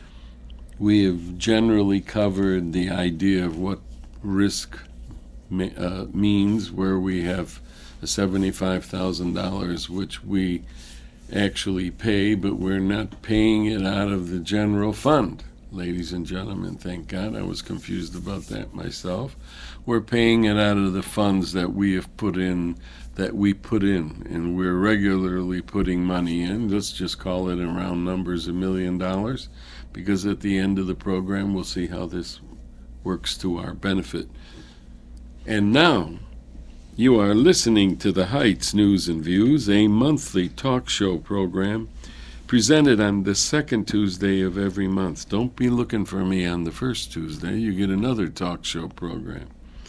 S6: we have generally covered the idea of what risk me- uh, means, where we have seventy-five thousand dollars, which we actually pay, but we're not paying it out of the general fund. Ladies and gentlemen, thank God. I was confused about that myself. We're paying it out of the funds that we have put in, that we put in, and we're regularly putting money in. Let's just call it in round numbers a million dollars, because at the end of the program, we'll see how this works to our benefit. And now, you are listening to the Heights News and Views, a monthly talk show program presented on the second Tuesday of every month. Don't be looking for me on the first Tuesday. You get another talk show program.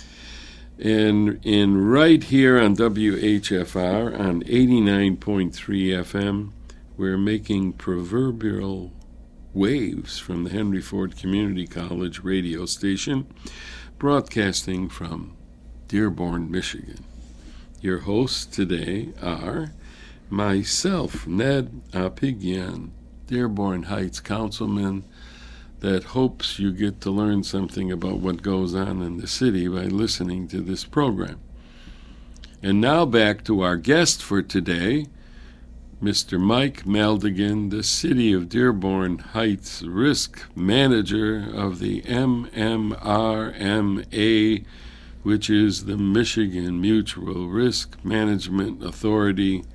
S6: And in right here on W H F R on eighty-nine point three F M, we're making proverbial waves from the Henry Ford Community College radio station, broadcasting from Dearborn, Michigan. Your hosts today are myself, Ned Apigyan, Dearborn Heights councilman, that hopes you get to learn something about what goes on in the city by listening to this program. And now back to our guest for today, Mister Mike Maldigan, the City of Dearborn Heights Risk Manager of the M M R M A, which is the Michigan Mutual Risk Management Authority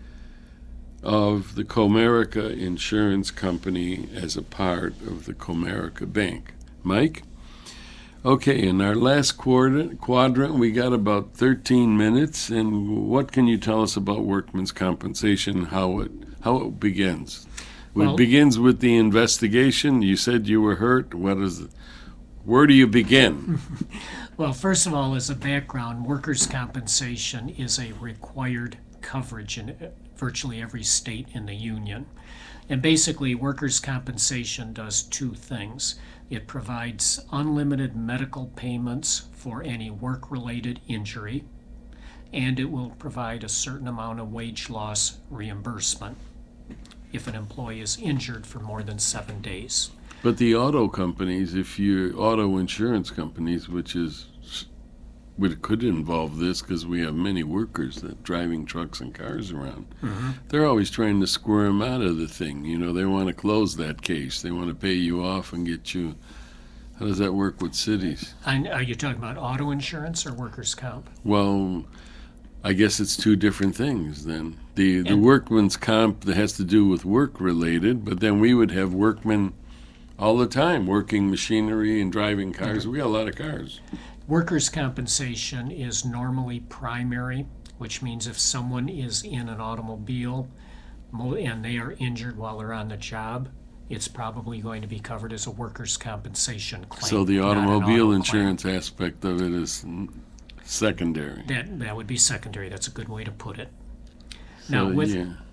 S6: of the Comerica Insurance Company as a part of the Comerica Bank. Mike? Okay, in our last quadrant, quadrant, we got about thirteen minutes, and what can you tell us about workman's compensation, how it how it begins?
S8: Well,
S6: it begins with the investigation. You said you were hurt. What is it? Where do you begin?
S8: Well, first of all, as a background, workers' compensation is a required coverage in virtually every state in the union. And basically, workers' compensation does two things. It provides unlimited medical payments for any work-related injury, and it will provide a certain amount of wage loss reimbursement if an employee is injured for more than seven days.
S6: But the auto companies, if you auto insurance companies, which is which could involve this because we have many workers that driving trucks and cars around,
S8: Mm-hmm.
S6: they're always trying to squirm out of the thing. You know, they want to close that case. They want to pay you off and get you. How does that work with cities?
S8: And are you talking about auto insurance or workers' comp?
S6: Well, I guess it's two different things then. The the
S8: And-
S6: workman's comp that has to do with work related, but then we would have workmen all the time working machinery and driving cars. We got a lot of cars.
S8: Workers' compensation is normally primary, which means if someone is in an automobile mo- and they are injured while they're on the job, it's probably going to be covered as a workers' compensation claim.
S6: So the
S8: not an
S6: automobile
S8: auto
S6: insurance aspect of it is mm, secondary.
S8: claim. That, that would be secondary. That's a good way to put it.
S6: So,
S8: Now, with,
S6: yeah.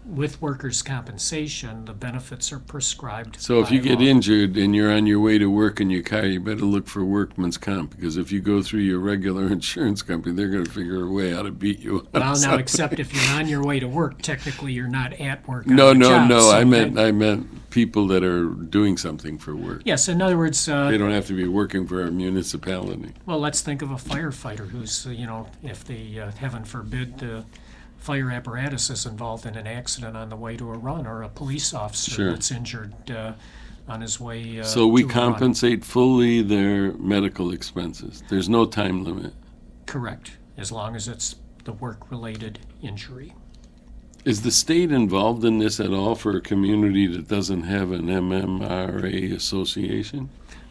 S8: with workers' compensation, the benefits are prescribed.
S6: So if
S8: by
S6: you get
S8: law.
S6: injured and you're on your way to work in your car, you better look for workman's comp, because if you go through your regular insurance company, they're going to figure a way how to beat you up.
S8: Well, now,
S6: So-
S8: except if you're on your way to work, technically you're not at work.
S6: No,
S8: on the
S6: no,
S8: job,
S6: no.
S8: so
S6: I meant
S8: that-
S6: I meant people that are doing something for work.
S8: Yes, in other words, uh,
S6: They don't have to be working for a municipality.
S8: well, let's think of a firefighter who's, uh, you know, if the, uh, heaven forbid, the fire apparatus is involved in an accident on the way to a run, or a police officer
S6: Sure.
S8: that's injured uh, on his way uh,
S6: So we
S8: to a run.
S6: compensate fully their medical expenses. There's no time limit.
S8: Correct, as long as it's the work-related injury.
S6: Is the state involved in this at all for a community that doesn't have an M M R A association?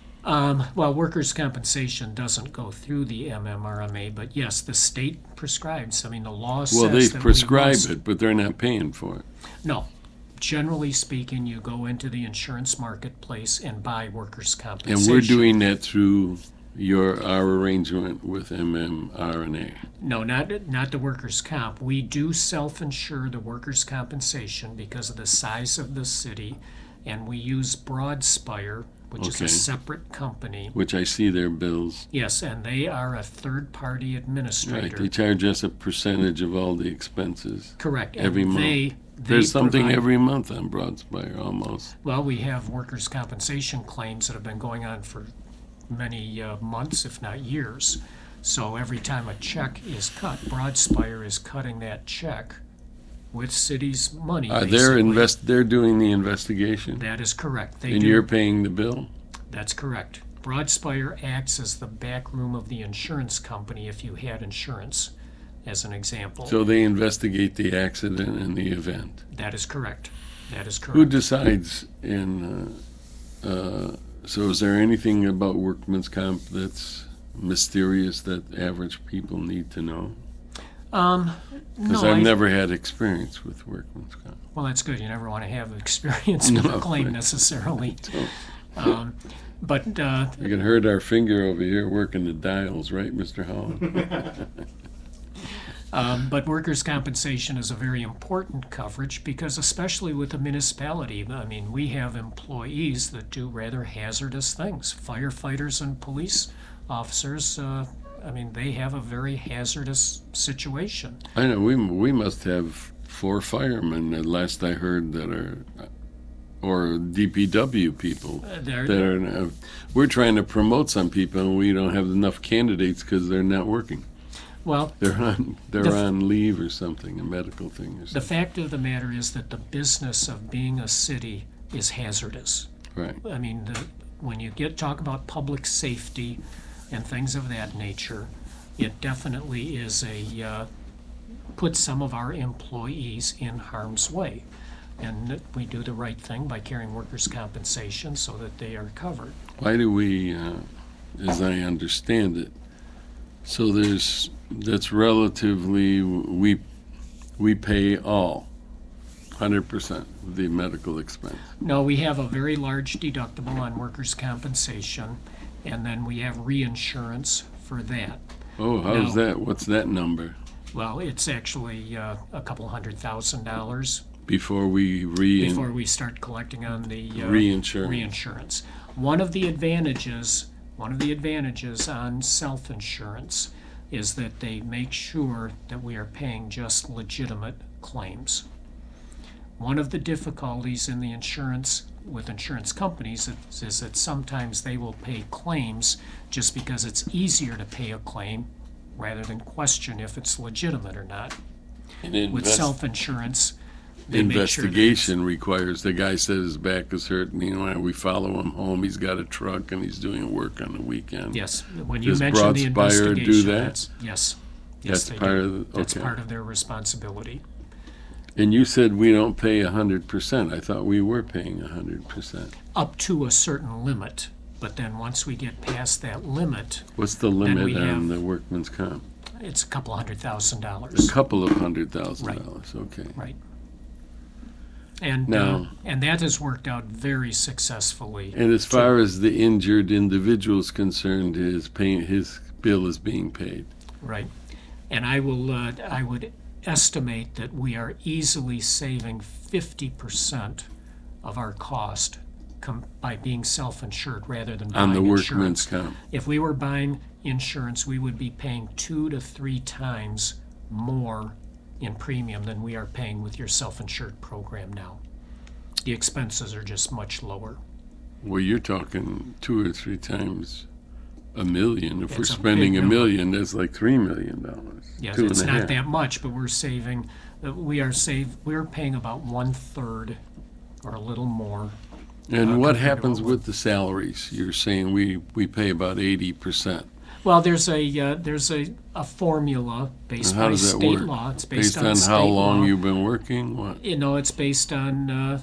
S8: Um, well, workers' compensation doesn't go through the M M R M A, but yes, the state prescribes. I mean, the law says
S6: Well, they
S8: that we
S6: prescribe
S8: must-
S6: it, but they're not paying for it.
S8: No. Generally speaking, you go into the insurance marketplace and buy workers'
S6: And
S8: compensation.
S6: we're doing that through your, our arrangement with M M R N A.
S8: No, not, not the workers' comp. We do self-insure the workers' compensation because of the size of the city, and we use Broadspire, which is
S6: Okay.
S8: a separate company.
S6: Which I see their bills.
S8: Yes, and they are a third-party
S6: Right,
S8: administrator.
S6: they charge us a percentage of all the expenses.
S8: Correct.
S6: every
S8: and
S6: month.
S8: They, they
S6: There's something
S8: provide-
S6: every month on Broadspire, almost.
S8: Well, we have workers' compensation claims that have been going on for many uh, months, if not years. So every time a check is cut, Broadspire is cutting that check with city's money.
S6: Uh, they're
S8: basically.
S6: invest, they're doing the investigation,
S8: That is correct. They
S6: and
S8: do.
S6: you're paying the bill?
S8: That's correct. Broadspire acts as the back room of the insurance company if you had insurance, as an example.
S6: So they investigate the accident and the event.
S8: That is correct. That is correct.
S6: Who decides in, uh, uh, so is there anything about workman's comp that's mysterious that average people need to know?
S8: Um,
S6: Because
S8: no,
S6: I've
S8: I-
S6: never had experience with workman's comp.
S8: Well, that's good. You never want to have experience with
S6: No,
S8: a claim
S6: right.
S8: necessarily.
S6: So
S8: Um, but uh,
S6: you can hurt our finger over here working the dials, right, Mister Hall?
S8: um, but workers' compensation is a very important coverage because, especially with a municipality, I mean, we have employees that do rather hazardous things. Firefighters and police officers. Uh, I mean, they have a very hazardous situation.
S6: I know, we, we must have four firemen, at last I heard, that are, or D P W people.
S8: Uh, they're-
S6: That are, uh, we're trying to promote some people, and we don't have enough candidates because they're not working.
S8: Well,
S6: They're on, they're
S8: The f-
S6: on leave or something, a medical thing or
S8: the
S6: something.
S8: fact of the matter is that the business of being a city is hazardous.
S6: Right.
S8: I mean, the, when you get talk about public safety and things of that nature, it definitely is a uh, puts some of our employees in harm's way, and that we do the right thing by carrying workers' compensation so that they are covered.
S6: Why do we, uh, as I understand it, so there's, that's relatively, we, we pay all, one hundred percent of the medical expense.
S8: No, we have a very large deductible on workers' compensation, and then we have reinsurance for that.
S6: Oh, how's
S8: No.
S6: that? What's that number?
S8: Well, it's actually uh, a couple hundred thousand dollars
S6: Before we re,
S8: before we start collecting on the uh,
S6: Reinsurance.
S8: reinsurance. One of the advantages, one of the advantages on self-insurance is that they make sure that we are paying just legitimate claims. One of the difficulties in the insurance with insurance companies is, is that sometimes they will pay claims just because it's easier to pay a claim rather than question if it's legitimate or not.
S6: an
S8: With
S6: invest-
S8: self-insurance, they make sure that it's-
S6: investigation requires, the guy said his back is hurt, and you know, we follow him home, he's got a truck, and he's doing work on the weekend.
S8: Yes, when you
S6: Does
S8: mention the
S6: Broadspire do
S8: investigation,
S6: that?
S8: that's, yes. Yes,
S6: That's
S8: they
S6: part
S8: do.
S6: of the-
S8: That's
S6: okay.
S8: part of their responsibility.
S6: And you said we don't pay a hundred percent. I thought we were paying a hundred percent.
S8: Up to a certain limit, but then once we get past that limit,
S6: What's the
S8: we
S6: limit on
S8: have-
S6: the workman's comp?
S8: it's a couple hundred thousand
S6: A
S8: dollars.
S6: couple of hundred thousand
S8: Right.
S6: dollars, okay.
S8: Right. And, uh,
S6: Now-
S8: and that has worked out very successfully.
S6: And as far as the injured individual is concerned, his pay, his bill is being paid.
S8: Right. And I will, uh, I would estimate that we are easily saving fifty percent of our cost com- by being self-insured rather than
S6: On
S8: buying
S6: the
S8: insurance.
S6: workman's comp.
S8: If we were buying insurance, we would be paying two to three times more in premium than we are paying with your self-insured program now. The expenses are just much lower.
S6: Well, you're talking two or three times a million. If we're
S8: It's a
S6: spending
S8: big
S6: a
S8: number.
S6: million, that's like three million dollars.
S8: Yes,
S6: Two
S8: it's
S6: and a
S8: not
S6: half.
S8: that much, but we're saving, uh, we are save, we're paying about one-third or a little more.
S6: And
S8: uh,
S6: what
S8: compared to
S6: happens
S8: what we-
S6: with the salaries? You're saying we, we pay about eighty percent.
S8: Well, there's a, uh, there's a, a formula based
S6: And how
S8: by
S6: does that
S8: state
S6: work?
S8: law. It's based,
S6: Based
S8: on
S6: on
S8: state
S6: how long
S8: law.
S6: you've been working? What?
S8: You know, it's based on, uh,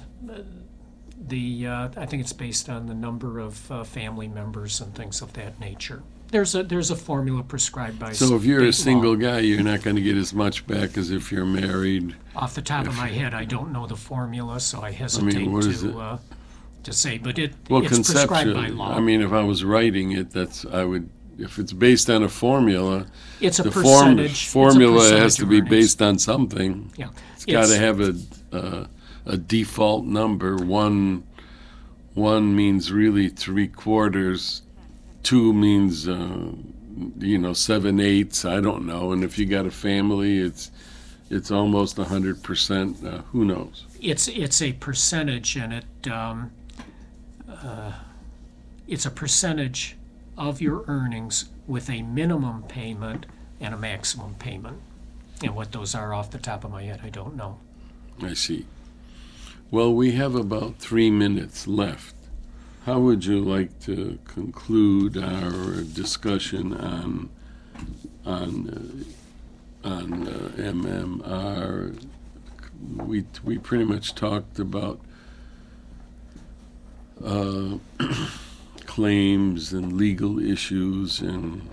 S8: the, uh, I think it's based on the number of uh, family members and things of that nature. There's a, there's a formula prescribed by
S6: So if you're a
S8: state law.
S6: single guy, you're not going to get as much back as if you're married.
S8: Off the top of my head, I don't know the formula, so I hesitate
S6: what is it?
S8: to, uh, to say, but it,
S6: Well,
S8: it's prescribed by
S6: conceptually,
S8: law.
S6: I mean, if I was writing it, that's, I would, if it's based on a formula,
S8: It's a
S6: the form,
S8: percentage. it's a
S6: formula has
S8: percentage
S6: to
S8: of
S6: be
S8: earnings.
S6: based on something.
S8: Yeah.
S6: It's got to
S8: It's-
S6: have a, uh, a default number. One, one means really three quarters. Two means, uh, you know, seven eighths. I don't know. And if you got a family, it's, it's almost a hundred percent. Uh, who knows?
S8: It's, it's a percentage, and it, um, uh, it's a percentage of your earnings with a minimum payment and a maximum payment. And what those are off the top of my head, I don't know.
S6: I see. Well, we have about three minutes left. How would you like to conclude our discussion on on uh, on uh, M M R? We we pretty much talked about uh, claims and legal issues, and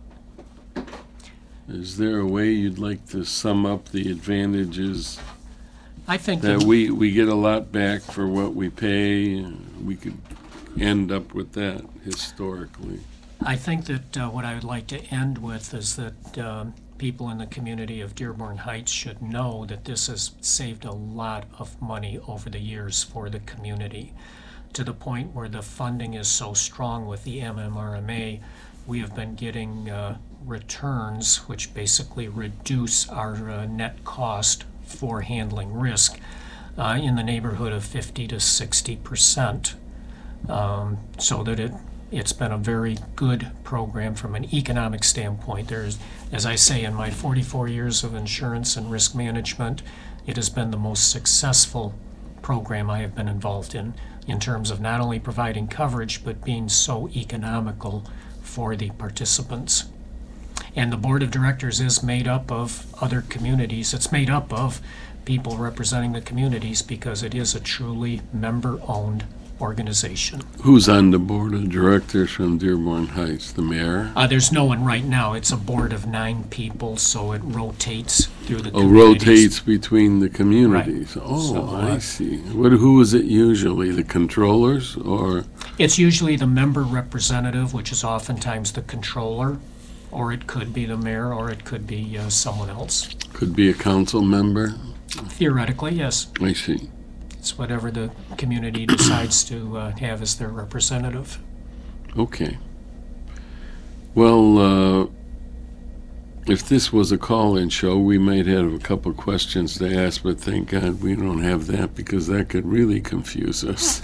S6: is there a way you'd like to sum up the advantages?
S8: I think
S6: That
S8: that
S6: we, we get a lot back for what we pay, and we could end up with that historically.
S8: I think that uh, what I would like to end with is that um, people in the community of Dearborn Heights should know that this has saved a lot of money over the years for the community, to the point where the funding is so strong with the M M R M A. We have been getting uh, returns which basically reduce our uh, net cost for handling risk uh, in the neighborhood of fifty to sixty percent. Um, so that it, it's been a very good program from an economic standpoint. There's, as I say, in my forty-four years of insurance and risk management, it has been the most successful program I have been involved in, in terms of not only providing coverage, but being so economical for the participants. And the board of directors is made up of other communities. It's made up of people representing the communities because it is a truly member-owned organization.
S6: Who's on the board of directors from Dearborn Heights? The mayor?
S8: Uh, there's no one right now. It's a board of nine people, so it rotates through the
S6: Oh,
S8: communities.
S6: rotates between the communities.
S8: Right.
S6: Oh,
S8: So,
S6: I
S8: uh,
S6: see. What, who is it usually? The controllers or?
S8: It's usually the member representative, which is oftentimes the controller, or it could be the mayor, or it could be uh, someone else.
S6: Could be a council member?
S8: Theoretically, yes.
S6: I see.
S8: It's whatever the community decides to uh, have as their representative.
S6: Okay. Well, uh, if this was a call-in show, we might have a couple questions to ask, but thank God we don't have that because that could really confuse us.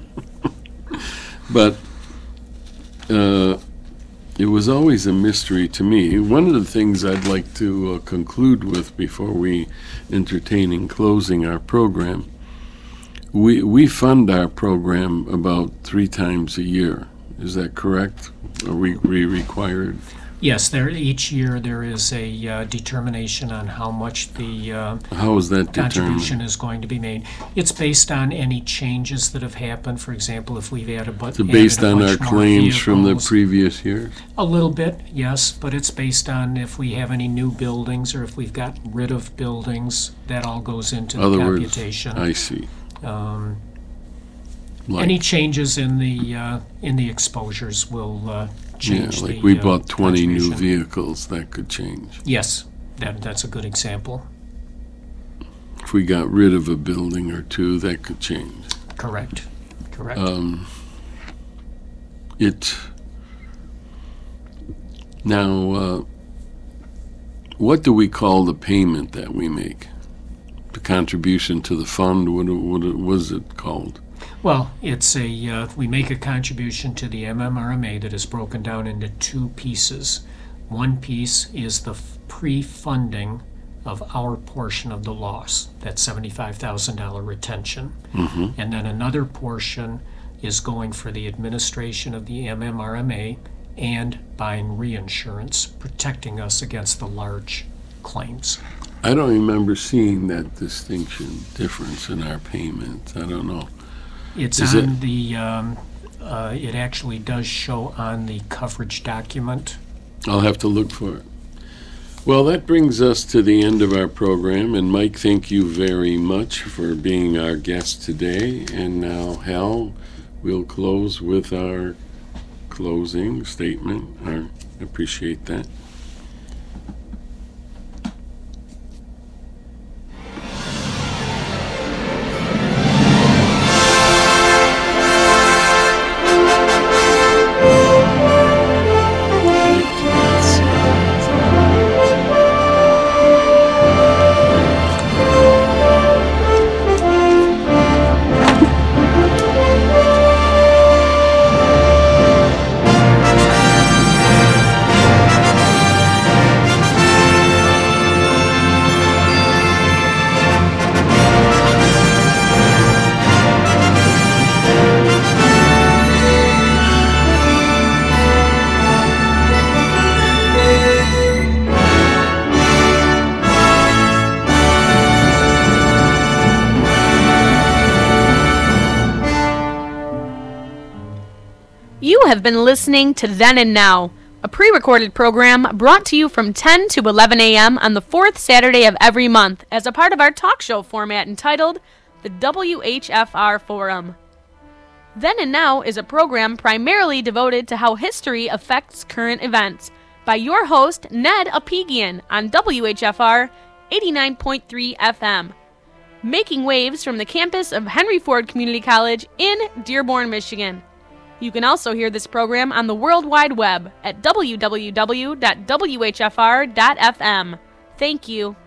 S6: But uh, it was always a mystery to me. One of the things I'd like to uh, conclude with before we entertain in closing our program, we, we fund our program about three times a year. Is that correct? Are we, we required?
S8: Yes, there, each year there is a uh, determination on how much the uh,
S6: How is that
S8: contribution
S6: determined?
S8: is going to be made. It's based on any changes that have happened. For example, if we've added, but
S6: So based
S8: added a
S6: on our
S8: bunch more
S6: claims from the
S8: vehicles.
S6: previous years?
S8: A little bit, yes, but it's based on if we have any new buildings or if we've gotten rid of buildings. That all goes into the
S6: Other words,
S8: computation.
S6: I see.
S8: Um,
S6: Like,
S8: Any changes in the uh, in the exposures will uh,
S6: yeah,
S8: change the
S6: like we
S8: uh,
S6: bought twenty new
S8: contribution.
S6: vehicles, that could change.
S8: Yes, that, that's a good example.
S6: if we got rid of a building or two, that could change.
S8: Correct. Correct.
S6: Um, it now, uh, what do we call the payment that we make? The contribution to the fund, what, what was it called?
S8: Well, it's a, uh, we make a contribution to the M M R M A that is broken down into two pieces. One piece is the f- pre-funding of our portion of the loss, that seventy-five thousand dollars retention.
S6: Mm-hmm.
S8: And then another portion is going for the administration of the M M R M A and buying reinsurance, protecting us against the large claims.
S6: I don't remember seeing that distinction, difference in our payments. I don't know.
S8: It's
S6: Is
S8: on
S6: it-
S8: the, um, uh, it actually does show on the coverage document.
S6: I'll have to look for it. Well, that brings us to the end of our program, and Mike, thank you very much for being our guest today. And now, Hal, we'll close with our closing statement. I appreciate that.
S7: You have been listening to Then and Now, a pre-recorded program brought to you from ten to eleven a.m. on the fourth Saturday of every month as a part of our talk show format entitled the W H F R Forum. Then and Now is a program primarily devoted to how history affects current events by your host, Ned Apigian, on W H F R eighty-nine point three F M, making waves from the campus of Henry Ford Community College in Dearborn, Michigan. You can also hear this program on the World Wide Web at w w w dot w h f r dot f m. Thank you.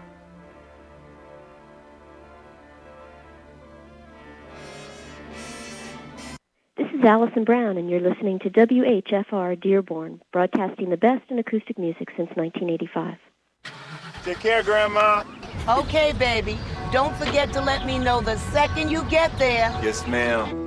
S4: This is Allison Brown, and you're listening to W H F R Dearborn, broadcasting the best in acoustic music since nineteen eighty-five.
S9: Take care, Grandma.
S10: Okay, baby. Don't forget to let me know the second you get there.
S9: Yes, ma'am.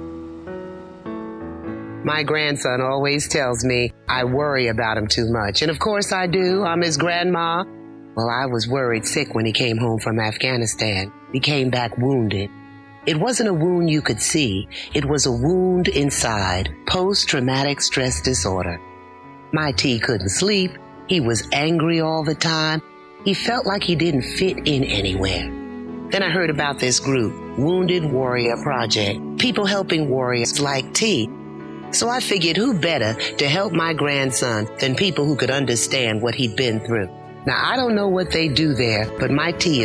S11: My grandson always tells me I worry about him too much. And of course I do. I'm his grandma. Well, I was worried sick when he came home from Afghanistan. He came back wounded. It wasn't a wound you could see. It was a wound inside, post-traumatic stress disorder. My T couldn't sleep. He was angry all the time. He felt like he didn't fit in anywhere. Then I heard about this group, Wounded Warrior Project, people helping warriors like T. So I figured who better to help my grandson than people who could understand what he'd been through. Now, I don't know what they do there, but my T is